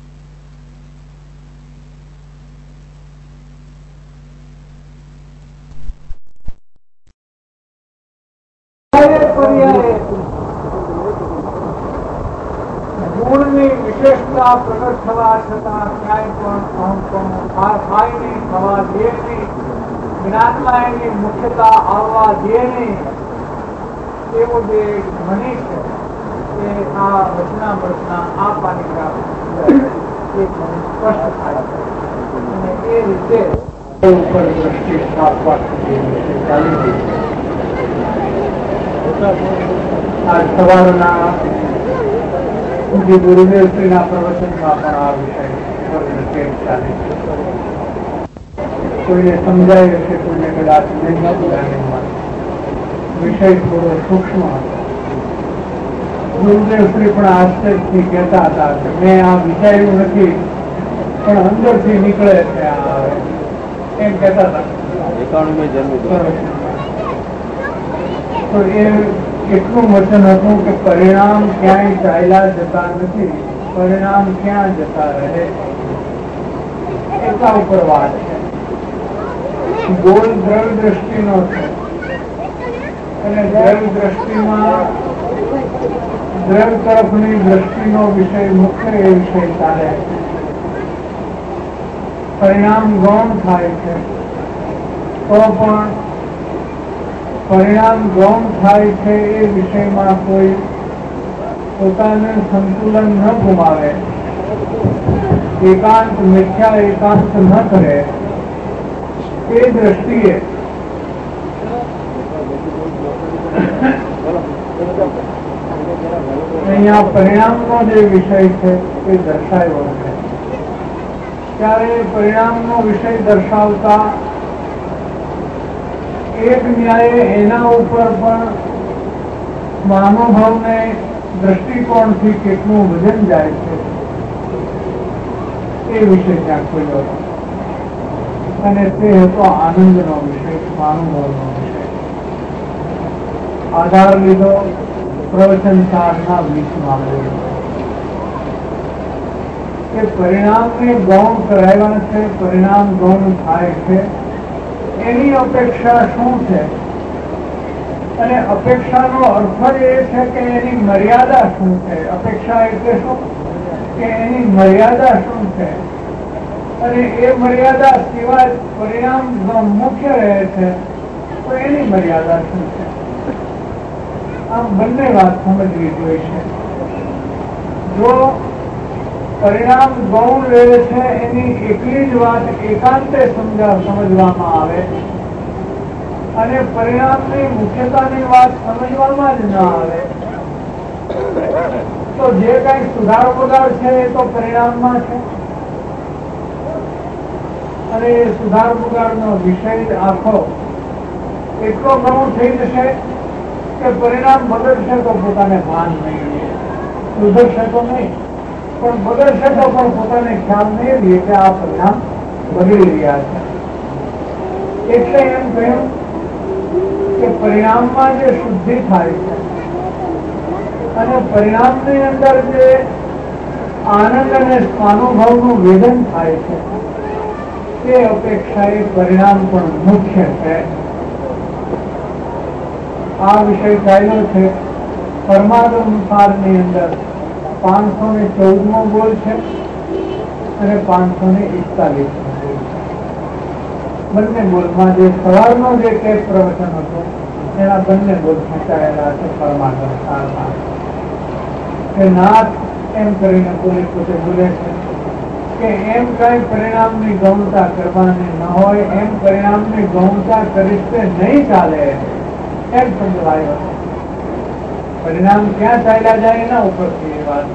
[SPEAKER 2] ગુણની વિશેષતા પ્રગટ થવા છતાં ક્યાંય પણ અહંપણું થાય નહીં, થવા દે નહીં, જ્ઞાનમાં એની મુખ્યતા આવવા દે નહીં, એવો જે ધ્વનિ છે એ આ વચનામૃતના આ પાલિકા સ્પષ્ટ થાય છે. અને એ રીતે ઉપર દ્રષ્ટિ સ્થાપવા ચાલી રહી છે. આ સવારના જે ગુરુદેવશ્રીના પ્રવચનમાં પણ આ વિષય ચાલે છે. કોઈને સમજાય હશે, કોઈને કદાચ નહીં સમજાય. વિષય થોડો સૂક્ષ્મ હતો. ગુરુદેવશ્રી પણ આશ્ચર્યથી કહેતા હતા કે મેં આ વિચાર્યું નથી પણ અંદરથી નીકળે છે એમ કહેતા હતા. તો એ એટલું વચન હતું કે પરિણામ ક્યાંય ચાલ્યા જતા નથી, પરિણામ ક્યાં જતા રહે, એટલા ઉપર વાત છે. ગોળ દ્રવ્ય દ્રષ્ટિનો છે અને દ્રવ્ય દ્રષ્ટિમાં દ્રવ્ય તરફની દ્રષ્ટિનો વિષય મુખ્ય એ વિષય ચાલે છે. પરિણામ ગૌણ થાય છે તો પણ પરિણામ ગૌણ થાય છે એ વિષયમાં કોઈ પોતાને સંતુલન ન ગુમાવે, એકાંત મિથ્યા એકાંત ન કરે, એ દ્રષ્ટિએ અહીંયા પરિણામનો જે વિષય છે એ દર્શાવ્યો છે. ત્યારે પરિણામનો વિષય દર્શાવતા એક ન્યાય એના ઉપર પણ મહાનુભાવને દ્રષ્ટિકોણથી કેટલું વજન જાય છે એ વિષય ત્યાં ખોલ્યો હતો. અને તે હતો આનંદનો વિષય, મહાનુભાવનો વિષય. આધાર લીધો પ્રવચન સારના 20માં કે પરિણામને ગૌણ કરાવ્યા છે, પરિણામ ગૌણ થાય છે એની અપેક્ષા શું છે અને અપેક્ષાનો અર્થ એ છે કે એની મર્યાદા શું છે. અપેક્ષા એટલે શું કે એની મર્યાદા શું છે અને એ મર્યાદા સિવાય પરિણામ મુખ્ય રહે છે તો એની મર્યાદા શું છે. આમ બંને વાત સમજવી જોઈએ છે. જો પરિણામ ગૌણ રહે છે એની એકલી જ વાત એકાંતે સમજવામાં આવે અને પરિણામની મુખ્યતાની વાત સમજવામાં જ ન આવે તો જે કઈ સુધાર બગાડ છે એ તો પરિણામમાં છે અને એ સુધાર બગાડનો વિષય આખો એટલો ઘણો થઈ જશે કે પરિણામ બગડશે તો પોતાને ભાન નહીં રહે, સુધરશે તો નહીં પણ બગડશે તો પણ પોતાને ખ્યાલ નહીં રહે કે આ પરિણામ બગડી રહ્યા છે. એટલે એમ કહ્યું કે પરિણામમાં જે શુદ્ધિ થાય છે અને પરિણામની અંદર જે આનંદ અને સ્વાનુભવનું વેદન થાય છે તે અપેક્ષા એ પરિણામ પણ મુખ્ય છે. આ વિષય ચાલ્યો છે પરમાત્માની અંદર 514મો બોલ છે અને 541મો બોલ છે. બંને બોલમાં જે સવારનો જે કેસ પ્રવચન હતો એના બંને બોલ ખેંચાયેલા છે પરમાત્મા કે નાથ એમ કરીને પોતે બોલે છે કે એમ કઈ પરિણામની ગૌણતા કરવાની ન હોય, એમ પરિણામની ગૌણતા કરીશ તે નહીં ચાલે એમ સમજવાયો. પરિણામ ક્યાં ચાલ્યા જાય એના ઉપરથી એ વાત.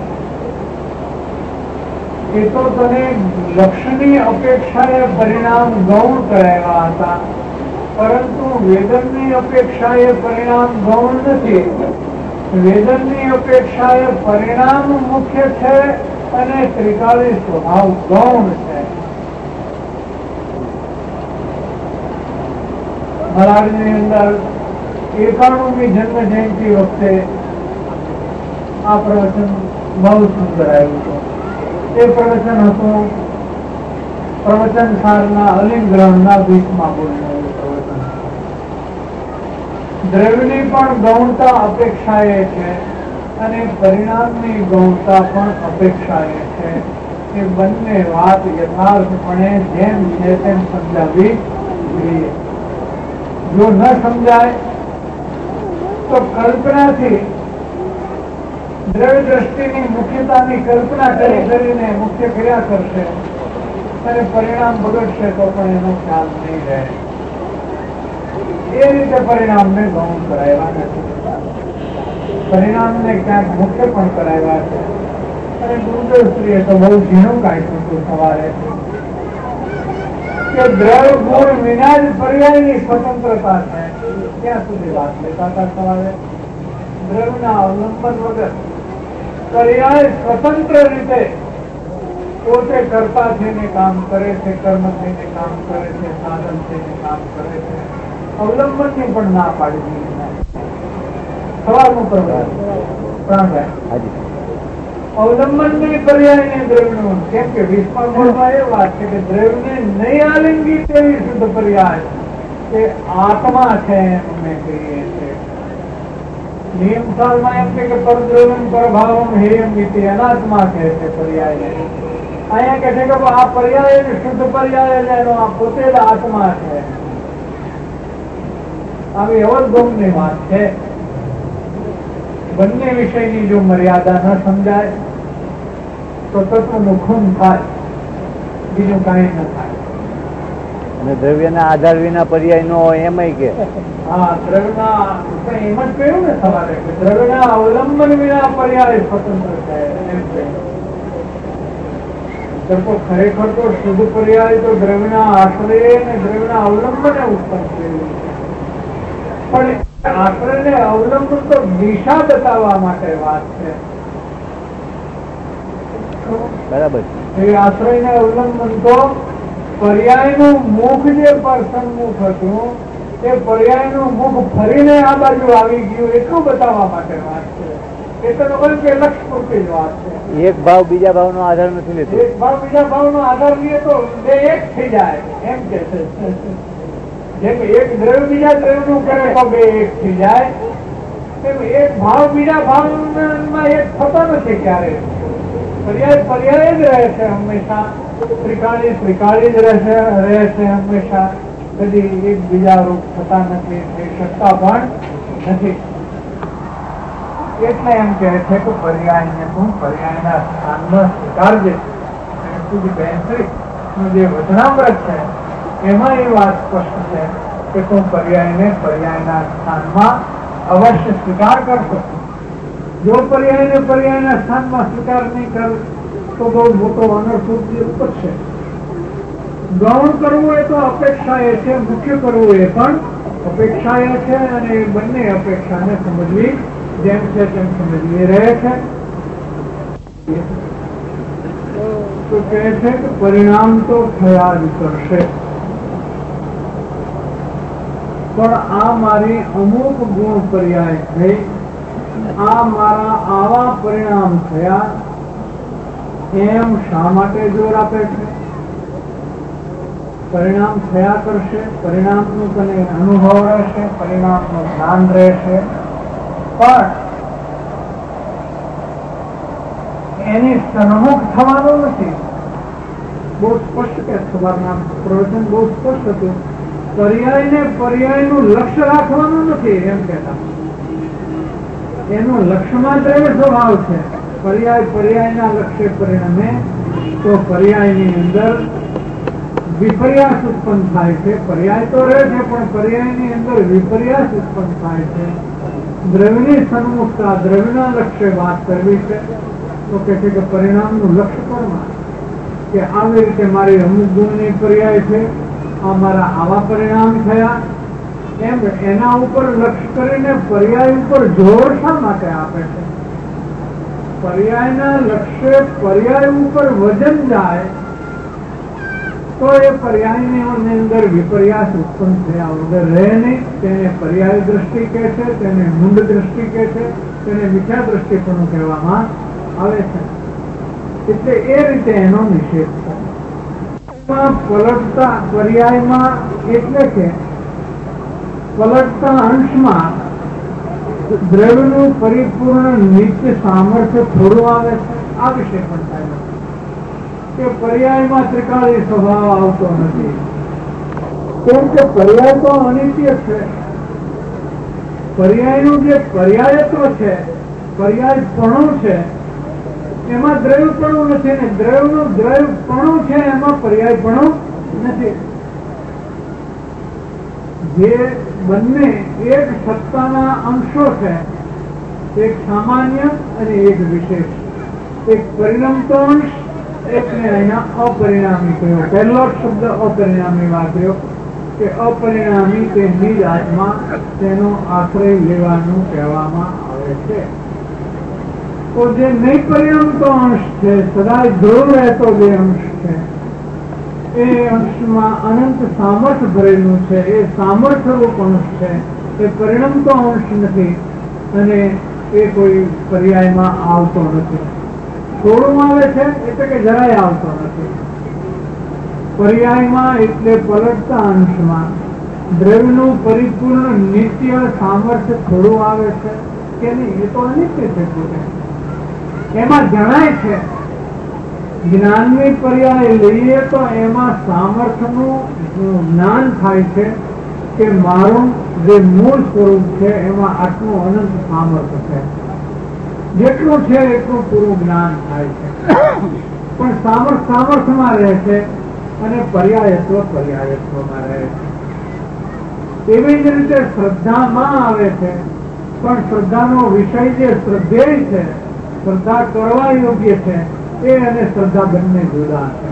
[SPEAKER 2] એ તો તને લક્ષ્યની અપેક્ષાએ પરિણામ ગૌણ કરાવ્યા હતા, પરંતુ વેદનની અપેક્ષાએ પરિણામ ગૌણ નથી. વેદનની અપેક્ષાએ પરિણામ મુખ્ય છે અને ત્રિકાળી સ્વભાવ ગૌણ છે. મહારાજની અંદર 91મી જન્મ જયંતિ વખતે આ પ્રવચન બહુ સુંદર આવ્યું હતું. એ પ્રવચન હતું પ્રવચન સારના અલિંગ્રહણના 20મા બોલનું પ્રવચન. દ્રવ્યની પણ ગૌણતા અપેક્ષાએ છે અને પરિણામની ગૌણતા પણ અપેક્ષાએ છે. એ બંને વાત યથાર્થપણે જેમ છે તેમ સમજાવવી જોઈએ. જો ન સમજાય તો કલ્પનાથી દ્રવ્ય દ્રષ્ટિની મુખ્યતાની કલ્પના કરીને મુખ્ય ક્રિયા કરશે અને પરિણામ બગડશે તો પણ એનો ખ્યાલ નહીં રહે. એ રીતે પરિણામને ગૌણ કરાવ્યા નથી, પરિણામને ક્યાંક મુખ્ય પણ કરાવ્યા છે. અને ગુરુદેવશ્રીએ તો બહુ ઝીણું કાઢ્યું હતું સવારે કે દ્રવ્ય ગુણ વિના જ પર્યાયની સ્વતંત્રતા છે. ત્યાં સુધી વાત લેતા હતા સવારે. દ્રવ્યના અવલંબન વગર પર્યાય સ્વતંત્ર રીતે પોતે કર્તા થઈને કામ કરે છે, કર્મ થઈને કામ કરે છે, સાધન થઈને કામ કરે છે. અવલંબનની પણ ના પાડી દીધી. સવારનું પ્રાણભાઈ અવલંબનની પર્યાયને દ્રવ્યનું, કેમ કે 20મા બોલમાં એ વાત છે કે દ્રવ્યને નહીં આલિંગી તેવી શુદ્ધ પર્યાય કે આત્મા છે એમ અમે કહીએ છીએ. નિયમ સાલમાં એમ કે પરદ્રવ્યમ પરભાવમ હેયમ ઇતિ અનાત્મા કહે છે પર્યાય. અહીંયા કહે છે કે આ પર્યાય શુદ્ધ પર્યાય એનો આ પોતે જ આત્મા છે. આવી અવગમની વાત છે. બંને વિષયની જો મર્યાદા ન સમજાય તો તત્વનું ખૂન થાય, બીજું કાંઈ ન થાય.
[SPEAKER 3] અને દ્રવ્યના આધાર વિના પર્યાય નો હોય એમ કે
[SPEAKER 2] હા, દ્રવ્યના એમ જ કહ્યું ને સવારે કે દ્રવ્યના અવલંબન વિના પર્યાય સ્વતંત્ર છે એમ કહ્યું. ખરેખર તો શુદ્ધ પર્યાય તો દ્રવ્યના આશ્રય અને દ્રવ્યના અવલંબને ઉત્પન્ન થયેલું છે. પણ આશ્રય ને અવલંબન તો દિશા બતાવવા માટે વાત છે.
[SPEAKER 3] બરાબર.
[SPEAKER 2] એ આશ્રય ને અવલંબન તો પર્યાયનું મુખ જે સન્મુખ હતું એ પર્યાયનું મુખ ફરીને આ બાજુ આવી ગયું એટલું બતાવવા માટે વાત છે. એટલો કે લક્ષ પૂરતી જ વાત છે.
[SPEAKER 3] એક ભાવ બીજા ભાવનો આધાર નથી લેતો.
[SPEAKER 2] એક ભાવ બીજા ભાવનો આધાર લઈએ તો બે એક થઈ જાય એમ કે છે. જેમ એક દ્રવ્ય બીજા દ્રવ્યનું કરે તો બે એક થઈ જાય, તેમ એક ભાવ બીજા ભાવમાં એક થતો નથી ક્યારે. પર્યાય પર્યાય જ રહે છે હંમેશા. ત્રિકાળી ત્રિકાળી જ રહે છે હંમેશા. કદી એક બીજા રૂપ થતા નથી, થઈ શકતા પણ નથી. એટલે એમ કહે છે કે પર્યાયને તું પર્યાયના સ્થાનમાં સ્વીકારજે. અને તું બેન્ટ્રીનું જે વચનામૃત છે એમાં એ વાત સ્પષ્ટ છે કે તું પર્યાયને પર્યાયના સ્થાનમાં અવશ્ય સ્વીકાર કરશો. જો પર્યાયને પર્યાયના સ્થાનમાં સ્વીકાર નહીં કર તો બહુ મોટો અનર્થ ઉપજશે. ગૌણ કરવું એ તો અપેક્ષા એ છે, મુખ્ય કરવું એ પણ અપેક્ષા એ છે. અને એ બંને અપેક્ષાને સમજવી જેમ છે તેમ સમજવી રહે છે. તો કહે છે કે પરિણામ તો થયા જ કરશે. પણ આ મારી અમુક ગુણ પર્યાય થઈ, આ મારા આવા પરિણામ થયા, એમ શા માટે જોર આપે છે? પરિણામ થયા કરશે, પરિણામનું તને અનુભવ રહેશે, પરિણામનું જ્ઞાન રહેશે, પણ એની સન્મુખ થવાનું નથી. બહુ સ્પષ્ટ કે સવારના પ્રવચન બહુ સ્પષ્ટ હતું. પર્યાયને પર્યાયનું લક્ષ્ય રાખવાનું નથી એમ કહેતા. એનું લક્ષ્યમાં જ સ્વભાવ છે. પર્યાય પર્યાયના લક્ષ્ય પરિણમે તો પર્યાયની અંદર વિપર્યાસ ઉત્પન્ન થાય છે. પર્યાય તો રહે છે પણ પર્યાયની અંદર વિપર્યાસ ઉત્પન્ન થાય છે. દ્રવ્યની સન્મુખતા, દ્રવ્યના લક્ષ્ય વાત કરવી છે તો કે છે કે પરિણામનું લક્ષ્ય કરવા, કે આવી રીતે મારી અમુક ગુણની પર્યાય છે, આ મારા આવા પરિણામ થયા, એમ એના ઉપર લક્ષ્ય કરીને પર્યાય ઉપર જોર શા માટે આપે છે? પર્યાયના લક્ષ્ય પર્યાય ઉપર વજન જાય તો એ પર્યાયની અંદર વિપર્યાસ ઉત્પન્ન થયા વગર રહે નહીં. તેને પર્યાય દ્રષ્ટિ કહે છે, તેને મૂંડ દ્રષ્ટિ કહે છે, તેને મિથ્યા દ્રષ્ટિ પણ કહેવામાં આવે છે. એટલે એ રીતે એનો નિષેધ છે. પલટતા પર્યાયમાં એટલે કે પલટતા અંશમાં દ્રવ્યનું પરિપૂર્ણ નિત્ય સામર્થ્ય થોડું આવે છે. આ વિશે પણ થાય કે પર્યાયમાં ત્રિકાળી સ્વભાવ આવતો નથી, કેમ કે પર્યાય તો અનિત્ય છે. પર્યાયનું જે પર્યાયત્વ છે, પર્યાયપણું છે, એમાં દ્રવ્યપણું નથી, ને દ્રવ્યનું દ્રવ્યપણું છે એમાં પર્યાયપણું નથી. જે બંને એક સત્તાના અંશો છે, એક સામાન્ય અને એક વિશેષ, એક પરિણમતો અંશ, એકને અહીંયા અપરિણામી કહ્યો. પહેલો શબ્દ અપરિણામી વાપર્યો કે અપરિણામી કે નિજ આત્મા, તેનો આશ્રય લેવાનું કહેવામાં આવે છે. તો જે નહીં પરિણમતો અંશ છે, સદાય ધ્રુવ રહેતો જે અંશ છે, એ અંશમાં અનંત સામર્થ્ય ભરેલું છે. એ સામર્થ્ય રૂપ અંશ છે, એ પરિણમતો અંશ નથી અને એ કોઈ પર્યાયમાં આવતો નથી. થોડું આવે છે એટલે કે જરાય આવતો નથી. પર્યાયમાં એટલે પલટતા અંશમાં દ્રવ્યનું પરિપૂર્ણ નિત્ય સામર્થ્ય થોડું આવે છે કે નહીં, એ તો અનિત્ય છે પોતે. એમાં જણાય છે જ્ઞાનની પર્યાય લઈએ તો એમાં સામર્થ્યનું જ્ઞાન થાય છે કે મારું જે મૂળ સ્વરૂપ છે એમાં આટલું અનંત સામર્થ્ય છે, જેટલું છે એટલું પૂરું જ્ઞાન થાય છે. પણ સામર્થ્યમાં રહે છે અને પર્યાયત્વમાં રહે છે. એવી જ રીતે શ્રદ્ધામાં આવે છે, પણ શ્રદ્ધાનો વિષય જે શ્રદ્ધેય છે, શ્રદ્ધા કરવા યોગ્ય છે, એ અને શ્રદ્ધા બંને જુદા છે.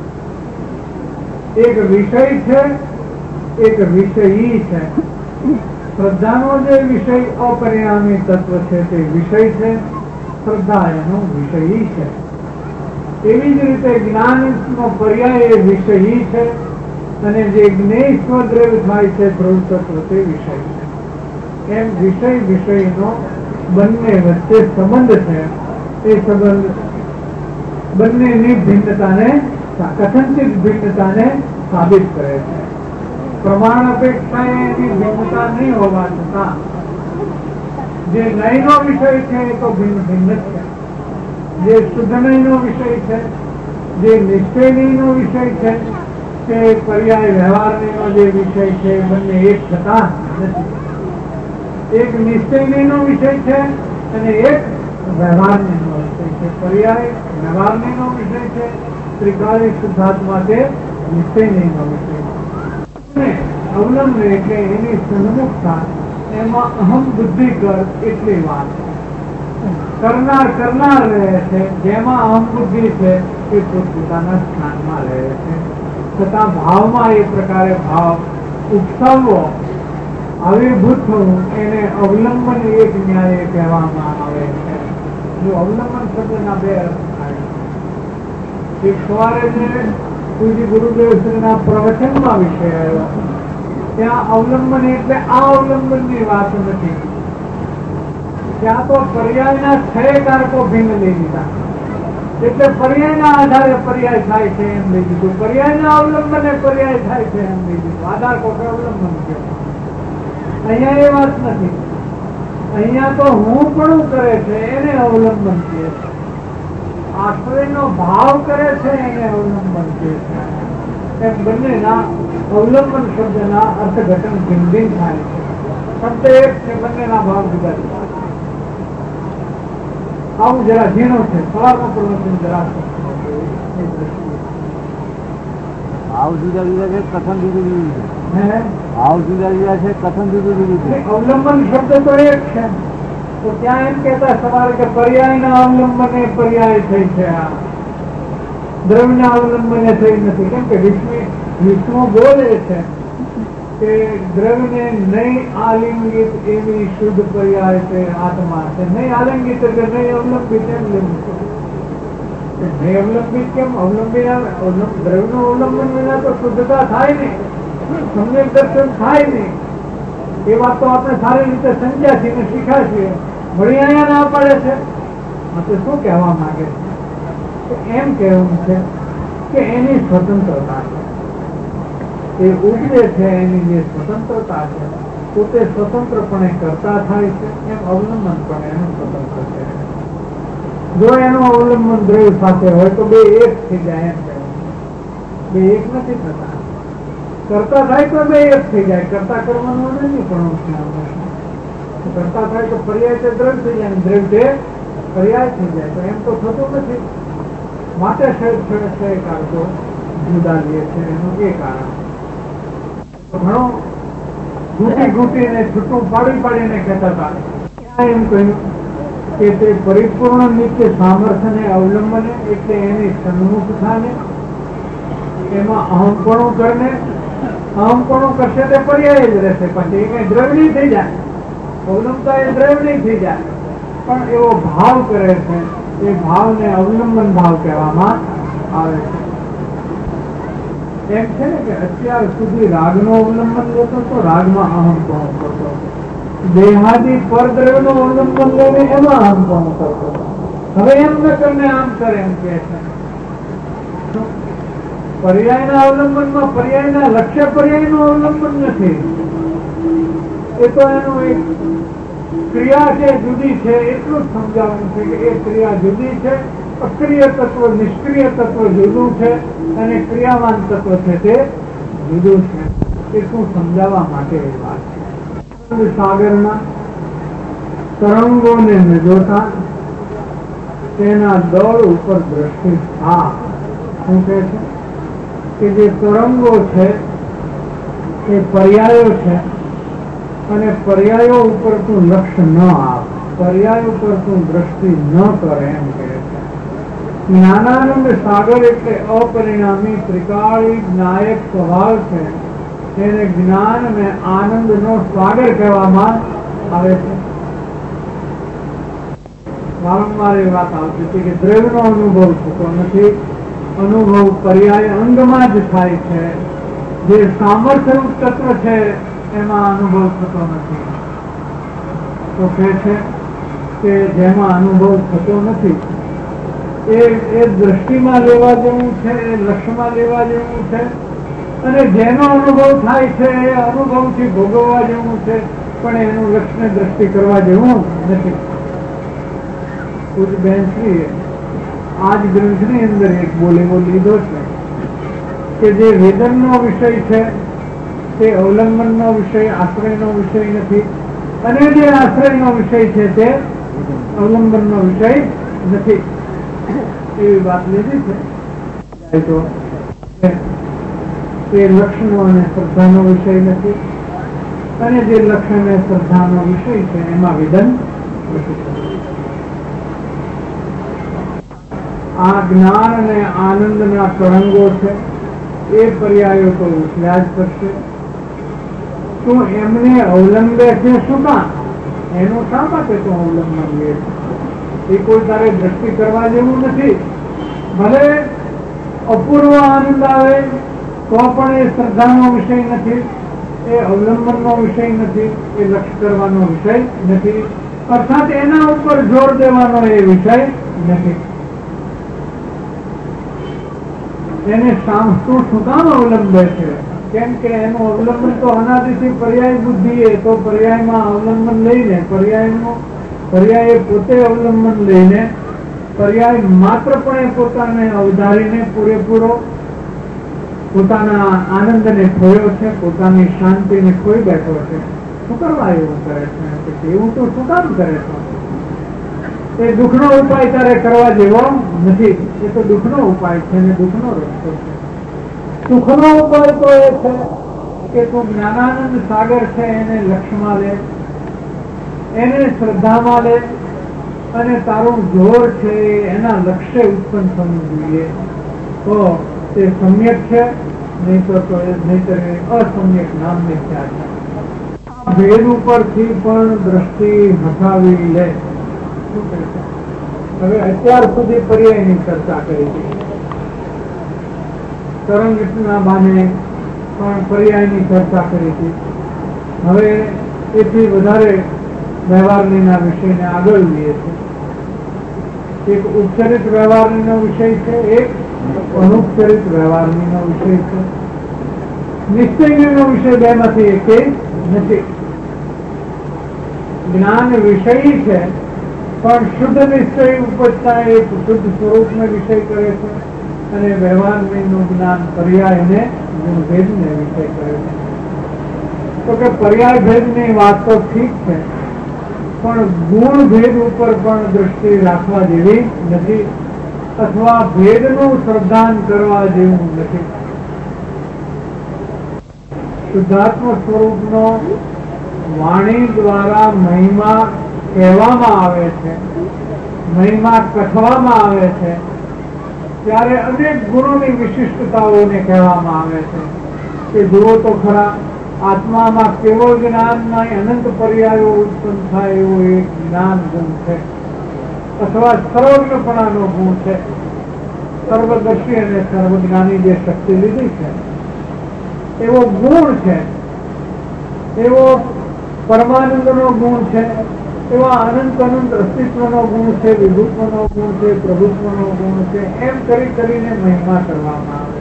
[SPEAKER 2] એક વિષય છે, એક વિષયી છે. શ્રદ્ધાનો જે વિષય અપરિણામી તત્વ છે તે વિષય છે, શ્રદ્ધા એનો વિષયી છે. એવી જ રીતે જ્ઞાનનો પર્યાય એ વિષયી છે અને જે જ્ઞેય સ્વદ્રવ્ય થાય છે ધ્રુવ તત્વ તે વિષય છે. એમ વિષય વિષયનો બંને વચ્ચે સંબંધ છે. એ સંબંધ બંનેની ભિન્નતાને, કથનચિત ભિન્નતાને સાબિત કરે છે. પ્રમાણ અપેક્ષાએ એની ભિન્નતા નહીં હોવા છતાં જે નયનો વિષય છે એ તો ભિન્ન ભિન્ન છે. જે શુદ્ધ નયનો વિષય છે, જે નિશ્ચય નયનો વિષય છે, તે પર્યાય વ્યવહારનો જે વિષય છે, બંને એક થતા નથી. એક નિશ્ચય નયનો વિષય છે અને એક વ્યવહારનો વિષય છે. પર્યાય વ્યવહારનો વિષય છે, ત્રિકાળી શુદ્ધાત્મા તે નિશ્ચય નયનો વિષય છે. અવલંબ એટલે એની સન્મુખતા, એમાં અહમ બુદ્ધિ કર એટલી વાત. કરનાર રહે છે, જેમાં અહમ બુદ્ધિ છે એ પોતાના સ્થાનમાં રહે છે. છતાં ભાવમાં એ પ્રકારે ભાવ ઉપસાવવો, આવિર્ભૂત થવું, એને અવલંબન એક ન્યાય કહેવામાં આવે છે. જો અવલંબન શબ્દના બે અર્થ થાય. એક સવારે જે પૂજ્ય ગુરુદેવ શ્રીના પ્રવચનમાં વિષય આવ્યો ત્યાં અવલંબન એટલે આ અવલંબનની વાત નથી. ત્યાં તો પર્યાયના છયકારકો ભિન્ન લઈ લીધા, એટલે પર્યાયના આધારે પર્યાય થાય છે એમ લઈ લીધું, પર્યાયના અવલંબને પર્યાય થાય છે એમ લઈ લીધું. આધાર કોકે અવલંબન છે. અહીંયા એ વાત નથી. અહીંયા તો હું પણ કરે છે એને અવલંબન કહે છે, આશ્રયનો ભાવ કરે છે એને અવલંબન કહે છે. એમ બંનેના અવલંબન શબ્દના અર્થઘટન ભિન્ન ભિન્ન થાય છે. શબ્દ એક છે, બંનેના ભાવ જુદા જુદા. આવું જરા ઝીણો છે, સવારમાં પ્રવચન જરા
[SPEAKER 3] ભાવ જુદા જુદા છે, કથન જુદું જુદું છે. ભાવ જુદા જુદા છે, કથન જુદું જુદું છે.
[SPEAKER 2] અવલંબન શબ્દ તો એક છે, તો ત્યાં એમ કહેતા સવારે કે પર્યાયના અવલંબને પર્યાય થઈ છે, આ દ્રવ્યના અવલંબને થઈ નથી. કેમ કે વિષ્ણુ બોલે છે કે દ્રવ્યને નહીં આલિંગિત એવી શુદ્ધ પર્યાય છે આત્મા છે. નહીં આલિંગિત એટલે નહીં અવલંબિત એમ લેવું છે. નહીં અવલંબિત કેમ? અવલંબી દ્રવ્યનું અવલંબન વિના તો શુદ્ધતા થાય નહીં, સમ્યક દર્શન થાય નહીં. એ વાત તો આપણે સારી રીતે સમજ્યા છીએ ને શીખ્યા છીએ. વળી અહીંયા ના પડે છે. આપણે શું કહેવા માંગે છે? એમ કહેવું છે કે એની સ્વતંત્રતા છે, એ ઉપજે છે એની જે સ્વતંત્રતા છે પોતે સ્વતંત્રપણે કરતા થાય છે, એમ અવલંબન પણ એનું સ્વતંત્ર છે. જો એનું અવલંબન દ્રવ્ય સાથે હોય તો બે એક થઈ જાય. એમ કહેવું બે એક નથી થતા. કરતા થાય તો બે એક થઈ જાય. કરતા કરવાનું નથી પણ કરતા થાય તો પર્યાય તે દ્રવ્ય થઈ જાય, દ્રવ્ય તે પર્યાય થઈ જાય. તો એમ તો થતું નથી. માટે કારકો જુદા લે છે એનું એ કારણ. ઘણો ઘૂંટી ઘૂંટીને છૂટું પાડી પાડીને કહેતા હતા. એમ કહ્યું કે તે પરિપૂર્ણ નિત્ય સામર્થ્યને અવલંબને એટલે એની સન્મુખતાને એમાં અહંપણું કરીને અહંપણું કરશે તે પર્યાય જ રહેશે. પછી એ કઈ દ્રવ્ય થઈ જાય, અવલંબતા એ દ્રવ્ય થઈ જાય, પણ એવો ભાવ કરે છે, એ ભાવને અવલંબન ભાવ કહેવામાં આવે છે. એમ છે ને કે અત્યાર સુધી રાગનો અવલંબન લેતો તો રાગમાં અહંપણું કરતો, દેહાદી પરદ્રવ્યનો અવલંબન લઈને એમાં અહંપણું કરતો. હવે એમ ન કરીને આમ કરે એમ કે છે. પર્યાયના અવલંબનમાં પર્યાયના લક્ષ્ય પર્યાયનું અવલંબન નથી. એ તો એનું એક ક્રિયા છે, જુદી છે, એટલું જ સમજાવવાનું છે કે એ ક્રિયા જુદી છે. અક્રિય તત્વ નિષ્ક્રિય તત્વ જુદું છે અને ક્રિયાવાન તત્વ છે તે જુદું છે. એ શું સમજાવવા માટે એ વાત છે. સાગરના તરંગોને જોતા તેના દળ ઉપર દ્રષ્ટિ થા. શું કહે છે કે જે તરંગો છે એ પર્યાયો છે અને પર્યાયો ઉપર તું લક્ષ્ય ન આપ, પર્યાય ઉપર તું દ્રષ્ટિ ન કરે એમ કહે છે. જ્ઞાનાનંદ સાગર એટલે અપરિણામી ત્રિકાળી જ્ઞાયક સ્વભાવ છે. તેને જ્ઞાન અને આનંદ નો સાગર કહેવામાં આવે છે. વારંવાર એ વાત આવતી હતી કે દ્રવ્યનો અનુભવ થતો નથી, અનુભવ પર્યાય અંગમાં જ થાય છે. જે સામર્થ્ય તત્વ છે એમાં અનુભવ થતો નથી. તો કહે છે કે જેમાં અનુભવ થતો નથી એ દ્રષ્ટિમાં લેવા જેવું છે, એ લક્ષ્યમાં લેવા જેવું છે, અને જેનો અનુભવ થાય છે એ અનુભવથી ભોગવવા જેવું છે, પણ એનું લક્ષ્ય દ્રષ્ટિ કરવા જેવું નથી. બેનશ્રીએ આજ ગ્રંથની અંદર એક બોલેલો લીધો છે કે જે વેદનનો વિષય છે તે અવલંબનનો વિષય, આશ્રયનો વિષય નથી, અને જે આશ્રયનો વિષય છે તે અવલંબનનો વિષય નથી. એવી વાત લીધી છે. તો તે લક્ષ્યનો અને શ્રદ્ધાનો વિષય નથી, અને જે લક્ષ્ય અને શ્રદ્ધાનો વિષય છે એમાં વેદન નથી. આ જ્ઞાન અને આનંદના તરંગો છે એ પર્યાયો તો ઉછળ્યા જ કરશે. તું એમને અવલંબે છે શું કામ? એનું શા માટે તું અવલંબન લે છે? એ કોઈ તારે દ્રષ્ટિ કરવા જેવું નથી. ભલે અપૂર્વ આનંદ આવે તો પણ એ શ્રદ્ધાનો વિષય નથી, એ અવલંબનનો વિષય નથી, એ લક્ષ્ય કરવાનો વિષય નથી, અર્થાત એના ઉપર જોર દેવાનો એ વિષય નથી. એને શું કામ અવલંબે છે? કેમ કે એનું અવલંબન તો અનાદિથી પર્યાય બુદ્ધિ એ તો પર્યાયમાં અવલંબન લઈને પર્યાય પોતે અવલંબન લઈને પર્યાય માત્રપણે પોતાને અવધારીને પૂરેપૂરો પોતાના આનંદને ખોયો છે, પોતાની શાંતિને ખોઈ બેઠો છે. શું કરવા એવું કરે છે? એવું તો શું કામ કરે છે? એ દુઃખનો ઉપાય તારે કરવા જેવો નથી. એ તો દુઃખનો ઉપાય છે ને દુઃખનો રસ્તો છે. સુખનો ઉપાય તો એ છે કે તું જ્ઞાનાનંદ સાગર છે એને લક્ષ્યમાં લે, એને શ્રદ્ધામાં લે અને તારું જોર છે એના લક્ષ્ય ઉત્પન્ન થવું જોઈએ. તો તે સમ્યક છે, નહીતર અસમ્યક નામની ખ્યાલ છે. ભેદ ઉપરથી પણ દ્રષ્ટિ હટાવી લે. હવે અત્યાર સુધી પર્યાયની ચર્ચા કરી હતી. તરંગના બાને પણ પર્યાયની ચર્ચા કરી હતી. હવે એથી વધારે વ્યવહારના વિષયને આગળ લઈએ છીએ. એક ઉપચરિત વ્યવહારનો વિષય છે, એક અનુપચરિત વ્યવહારનો વિષય છે. નિશ્ચયનો વિષય બે માંથી એક નથી. જ્ઞાન વિષય છે પણ શુદ્ધ નિશ્ચય ઉપજતા એક શુદ્ધ સ્વરૂપને વિષય કરે છે અને વ્યવહારનું જ્ઞાન પર્યાયને ગુણભેદને વિષય કરે છે. તો કે પર્યાય ભેદની વાત તો ઠીક છે, પણ ગુણ ભેદ ઉપર પણ દ્રષ્ટિ રાખવા જેવી નથી અથવા ભેદનું શ્રદ્ધાન કરવા જેવું નથી. શુદ્ધાત્મ સ્વરૂપનો વાણી દ્વારા મહિમા કહેવામાં આવે છે, મહિમા કથવામાં આવે છે, ત્યારે અનેક ગુણોની વિશિષ્ટતાઓને કહેવામાં આવે છે કે જુઓ તો ખરા, આત્મામાં કેવળ જ્ઞાનના અનંત પર્યાયો ઉત્પન્ન થાય એવો એક જ્ઞાન ગુણ છે અથવા સર્વજ્ઞપણાનો ગુણ છે. સર્વદર્શી અને સર્વજ્ઞાની જે શક્તિ લીધી છે એવો ગુણ છે, એવો પરમાનંદનો ગુણ છે, એવા અનંત અસ્તિત્વનો ગુણ છે, વિભુત્વનો ગુણ છે, પ્રભુત્વનો ગુણ છે. એમ કરીને મહિમા કરવામાં આવે.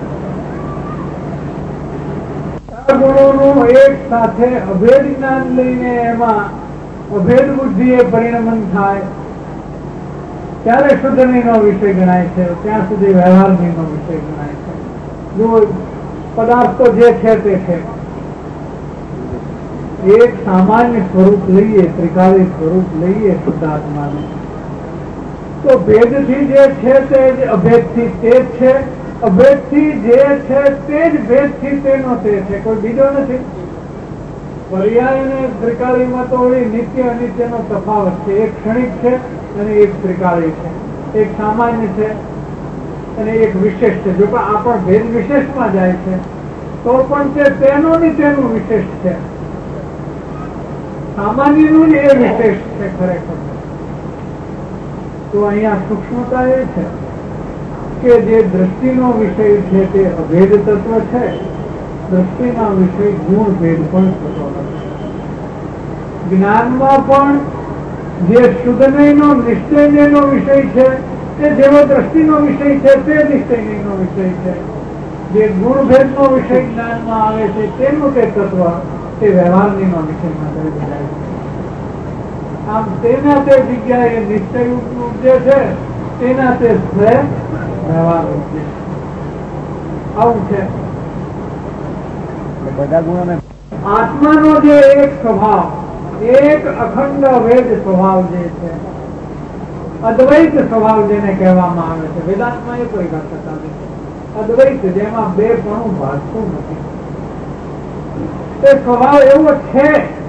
[SPEAKER 2] આ ગુણોનું એક સાથે અભેદ જ્ઞાન લઈને એમાં અભેદ બુદ્ધિ એ પરિણમન થાય ત્યારે શુદ્ધનીનો વિષય ગણાય છે. ત્યાં સુધી વ્યવહારનીનો વિષય ગણાય છે. જો પદાર્થ તો જે છે તે છે, એક સામાન્ય સ્વરૂપ લઈએ, ત્રિકાળી સ્વરૂપ લઈએ શુદ્ધાત્માનું, તો ભેદથી જે છે તે જ અભેદથી તે જ છે, અભેદથી જે છે તે જ ભેદથી તેનો તે છે, કોઈ બીજો નથી. પર્યાય અને ત્રિકાળીમાં તો નિત્ય અનિત્યનો તફાવત છે. એક ક્ષણિક છે અને એક ત્રિકાળી છે, એક સામાન્ય છે અને એક વિશેષ છે. જો પણ આ પણ ભેદ વિશેષમાં જાય છે તો પણ તે તેનું ને તેનું વિશેષ છે, સામાન્યનું જ એ વિશેષ છે ખરેખર. તો અહીંયા સૂક્ષ્મતા એ છે કે જે દ્રષ્ટિનો વિષય છે તે અભેદ તત્વ છે, દ્રષ્ટિના વિષય ગુણ ભેદ પણ થતો નથી. જ્ઞાનમાં પણ જે શુદ્ધનયનો નિશ્ચયનો વિષય છે તે જેવો દ્રષ્ટિનો વિષય છે તે નિશ્ચયનો વિષય છે. જે ગુણભેદનો વિષય જ્ઞાનમાં આવે છે તેનું તે તત્વ તે વ્યવહારનીનો વિષયમાં કરી જાય છે. આમ તેના તે જગ્યાએ નિશ્ચય જે છે તેના તે વ્યવહાર આવું છે.
[SPEAKER 3] બધા ગુણોને
[SPEAKER 2] આત્માનો જે એક સ્વભાવ, એક અખંડ વેદ સ્વભાવ જે છે, અદ્વૈત સ્વભાવ જેને કહેવામાં આવે છે, વેદાંતમાં એ કોઈ વાત થતા નથી. અદ્વૈત જેમાં બે પણ ભાગતું નથી, તે સ્વભાવ એવો છે,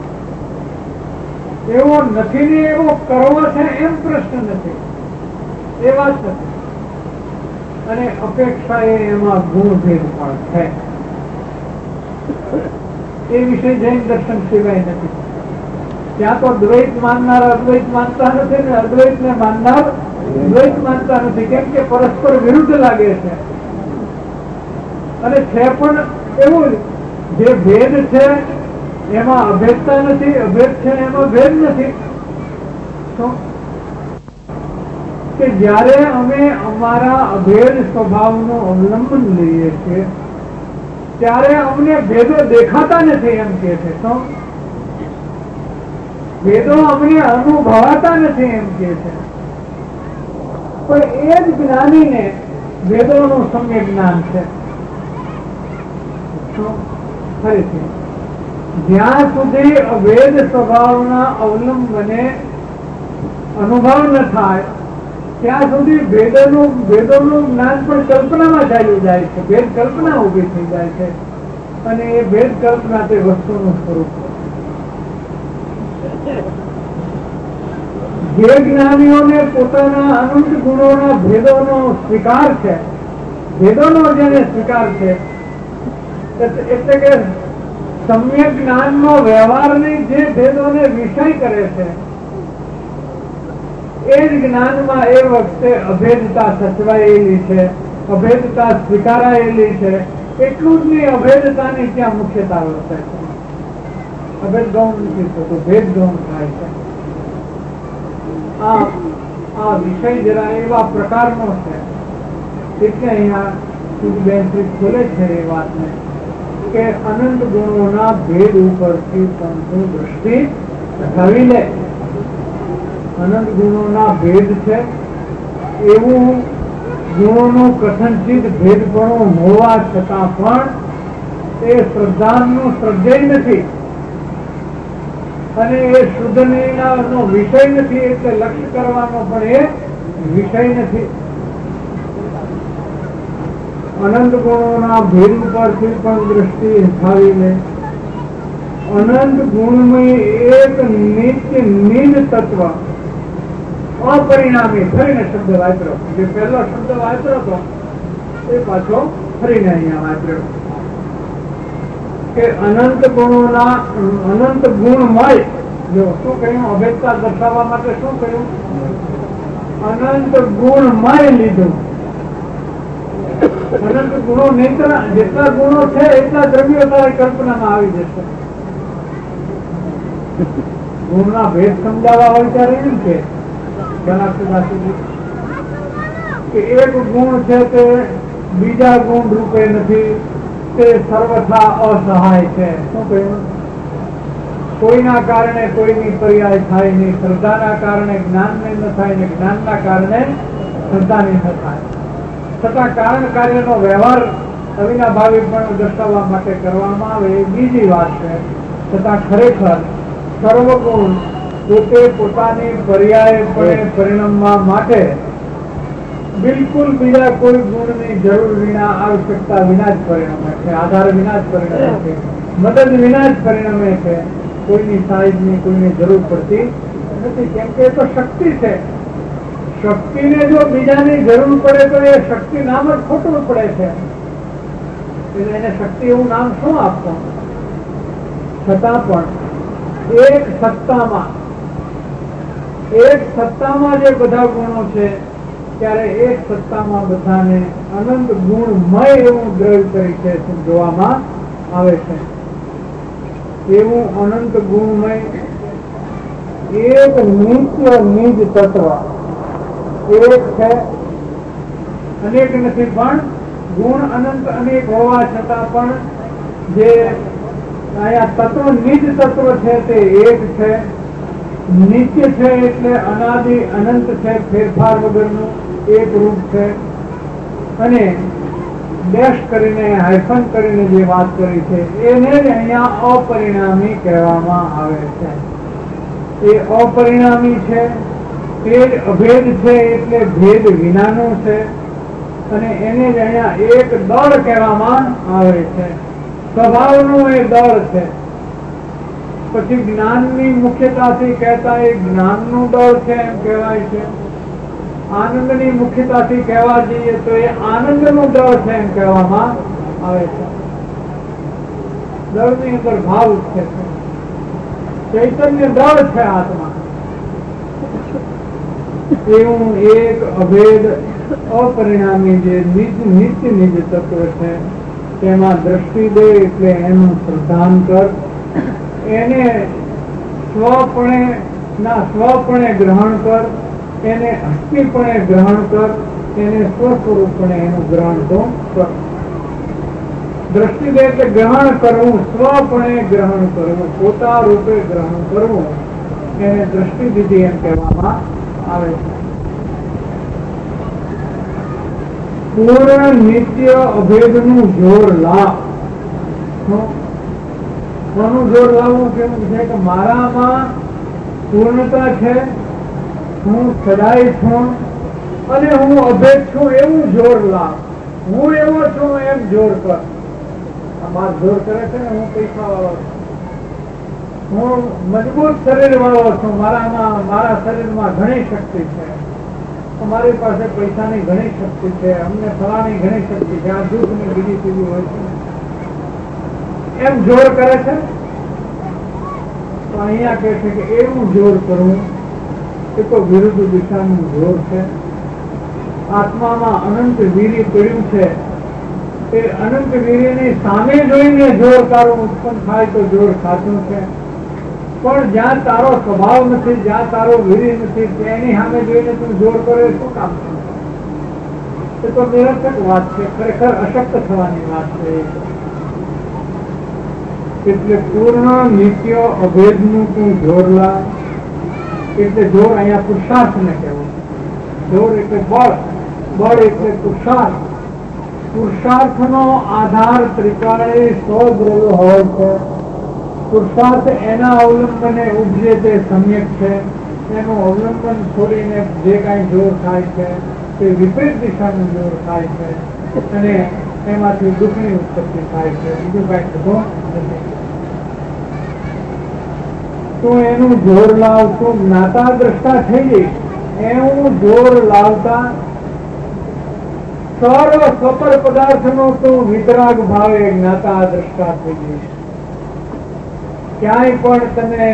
[SPEAKER 2] એવો નથી ને એવો કરવો છે એમ પ્રશ્ન નથી, એ વાત નથી. અને અપેક્ષા એમાં ગુણ ભેદ પણ છે. એ વિશે જૈન દર્શન સિવાય નથી. ત્યાં તો દ્વૈત માનનાર અદ્વૈત માનતા નથી ને અદ્વૈત ને માનનાર દ્વૈત માનતા નથી, કેમ કે પરસ્પર વિરુદ્ધ લાગે છે. અને છે પણ એવું જે ભેદ છે એમાં અભેદતા નથી, અભેદ છે એમાં ભેદ નથી. કે જ્યારે અમે અમારા અભેદ સ્વભાવનું અવલંબન લઈએ છીએ ત્યારે અમને ભેદો દેખાતા નથી એમ કે છે. તો ભેદો અમને અનુભવાતા નથી એમ કે છે. પણ એ જ જ્ઞાનીને વેદોનું સમ્યક જ્ઞાન છે. ફરીથી જ્યાં સુધી અભેદ સ્વભાવના અવલંબને અનુભવ ન થાય ત્યાં સુધી વેદોનું જ્ઞાન પણ કલ્પનામાં ચાલ્યું જાય છે. ભેદ કલ્પના ઉભી થઈ જાય છે અને એ ભેદ કલ્પના તે વસ્તુનું સ્વરૂપ છે. જે જ્ઞાનીઓને પોતાના અનંત ગુણોના ભેદોનો સ્વીકાર છે, ભેદોનો જેને સ્વીકાર છે, એટલે કે સમ્યક જ્ઞાનનો વ્યવહારની જે ભેદોને વિષય કરે છે એ જ જ્ઞાનમાં એ વખતે અભેદતા સચવાયેલી છે, અભેદતા સ્વીકારાયેલી છે. એટલું જ નહીં, અભેદતાની ત્યાં મુખ્યતા વર્તે છે. અભેદ ગૌણ નથી થતું, ભેદ ગૌણ થાય છે. આ વિષય જરા એવા પ્રકારનો છે એટલે અહીંયા બેન ખોલે છે એ વાતને કે અનંત ગુણોના ભેદ ઉપરથી પણ દ્રષ્ટિ હટાવી લે. અનંત ગુણોના ભેદ છે એવું ગુણોનું કથનચિત ભેદપણું હોવા છતાં પણ એ શ્રદ્ધાનું શ્રદ્ધેય નથી અને એ શુદ્ધ નિર્ણયનો વિષય નથી, એટલે લક્ષ્ય કરવાનો પણ એ વિષય નથી. અનંત ગુણોના ભેદ ઉપરથી પણ દ્રષ્ટિ હટાવી લે. અનંત ગુણમય એક નિત્ય નિજ તત્વ અપરિણામી, ફરીને શબ્દ વાપર્યો, જે પહેલો શબ્દ વાપર્યો હતો એ પાછો ફરીને અહીંયા વાપર્યો કે અનંત ગુણોના અનંત ગુણમય. જો શું કહ્યું, અભેદતા દર્શાવવા માટે શું કહ્યું? અનંત ગુણમય લીધું. અનંત ગુણો નહીં, જેટલા ગુણો છે એટલા દ્રવ્યો તારી કલ્પનામાં આવી જશે. ગુણના ભેદ સમજાવવા હોય ત્યારે એમ કે કે એક ગુણ છે તે બીજા ગુણ રૂપે નથી, તે સર્વથા અસહાય છે. શું કહ્યું? કોઈના કારણે કોઈની પર્યાય થાય નહીં, શ્રદ્ધાના કારણે જ્ઞાનને ન થાય ને જ્ઞાનના કારણે શ્રદ્ધાને ન થાય. છતાં કારણ કાર્યનો વ્યવહાર અવિનાભાવી પણ દર્શાવવા માટે કરવામાં આવે એ બીજી વાત છે. છતાં ખરેખર સર્વગુણ પોતે પોતાની પર્યાયપણે પરિણમવા માટે બિલકુલ બીજા કોઈ ગુણની જરૂર વિના, આવશ્યકતા વિના જ પરિણમે છે, આધાર વિના જ પરિણમે છે, મદદ વિના જ પરિણમે છે. કોઈની સહાયની કોઈને જરૂર પડતી નથી, કેમ કે એ તો શક્તિ છે. શક્તિને જો બીજાની જરૂર પડે તો એ શક્તિ નામ જ ખોટું પડે છે. એટલે એને શક્તિ એવું નામ શું આપવું? છતાં પણ એક સત્તામાં જે બધા ગુણો છે ત્યારે એક સત્તામાં બધાને અનંત ગુણમય એવું દ્રવ્ય તરીકે જોવામાં આવે છે. એવું અનંત ગુણમય એક નિત્ય નિજ તત્વ એક છે, અનેક નથી. પણ ગુણ અનંત અનેક હોવા છતાં પણ જે અહીંયા તત્વ નિજ તત્વ છે તે એક છે, નિત્ય છે, એટલે અનાદિ અનંત છે, ફેરફાર વગરનું એક રૂપ છે. અને ડેશ કરીને, હાઇફન કરીને જે વાત કરી છે એને જ અહીંયા અપરિણામી કહેવામાં આવે છે. એ અપરિણામી છે, તે જ અભેદ છે, એટલે ભેદ વિનાનું છે. અને એને જ અહીંયા એક દળ કહેવામાં આવે છે. સ્વભાવનું એ દળ છે. પછી જ્ઞાનની મુખ્યતાથી કહેતા એ જ્ઞાનનું દળ છે એમ કહેવાય છે. આનંદની મુખ્યતાથી કહેવા જઈએ તો એ આનંદનું દળ છે એમ કહેવામાં આવે છે. દળની અંદર ભાવ છે, ચૈતન્ય દળ છે આત્મા. એવું એક અભેદ અપરિણામી જે નિત્ય નિજ તત્વ છે તેમાં દ્રષ્ટિ દે એટલે એનું પ્રધાન કર, એને સ્વપણે ગ્રહણ કર, એને હસ્તીપણે ગ્રહણ કર, એને સ્વસ્વરૂપણે એનું ગ્રહણ તો કર. દ્રષ્ટિ દે એટલે ગ્રહણ કરવું, સ્વપણે ગ્રહણ કરવું, પોતા રૂપે ગ્રહણ કરવું, એને દ્રષ્ટિ દીધી એમ કહેવામાં આવે છે. પૂર્ણ નિત્ય અભેદનું જોર લાવ. કોનું જોર લાવવું કેવું છે કે મારામાં પૂર્ણતા છે, હું સદાય છું અને હું અભેદ છું એવું જોર લાવ. હું એવો છું એમ જોર કર. માર જોર કરે છે ને, હું પૈસા વાળો છું, હું મજબૂત શરીર વાળો છું, મારા શરીરમાં ઘણી શક્તિ છે, અમારી પાસે પૈસાની ઘણી શક્તિ છે, અમને ફલાની ઘણી શક્તિ છે, આ દૂધની બીજી તીજી હોય છે એમ જોર કરે છે. તો અહીંયા કહે છે કે એવું જોર કરવું એ તો વિરુદ્ધ દિશાનું જોર છે. આત્મામાં અનંત વીર્ય પડ્યું છે, એ અનંત વીર્યની સામે જોઈને જોર તારું ઉત્પન્ન થાય તો જોર સાચું છે. પણ જ્યાં તારો સ્વભાવ નથી, જ્યાં તારો વીર્ય નથી, તેની સામે જોઈને તું જોર કરે શું કામ છે? એ તો નિરર્થક વાત છે, ખરેખર અશક્ત થવાની વાત છે. એટલે પૂર્ણ નિત્ય અભેદનું તું જોર લાવ. એટલે જોર અહીંયા પુરુષાર્થ ને કહેવું. જોર એટલે બળ, બળ એટલે પુરુષાર્થ. પુરુષાર્થનો આધાર ત્રિકાળે 100 દ્રવ્યો હોય છે. પુરુષાર્થ એના અવલંબને ઉપજે તે સમ્યક છે. એનું અવલંબન છોડીને જે કાંઈ જોર થાય છે તે વિપરીત દિશાનું જોર થાય છે અને એમાંથી દુઃખની ઉત્પત્તિ થાય છે. બીજું કાંઈ થતું નથી. તું એનું જોર લાવ, તું જ્ઞાતા દ્રષ્ટા થઈ જઈશ. એવું જોર લાવતા સર્વ સફળ પદાર્થનો તું વિતરાગ ભાવે જ્ઞાતા દ્રષ્ટા થઈ જઈશ. ક્યાંય પણ તને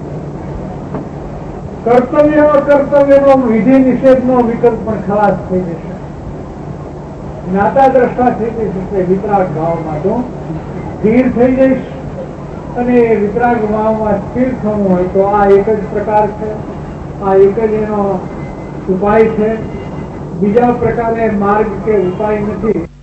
[SPEAKER 2] કર્તવ્યનો વિધિ નિષેધનો વિકલ્પ પણ ખલાસ થઈ જશે. જ્ઞાતા દ્રષ્ટા થઈ જઈશ એટલે વિતરાગ ભાવમાં તું સ્થિર થઈ જઈશ. અને વિતરાગ ભાવમાં સ્થિર થવું હોય તો આ એક જ પ્રકાર છે, આ એક જ એનો ઉપાય છે. બીજા પ્રકારે માર્ગ કે ઉપાય નથી.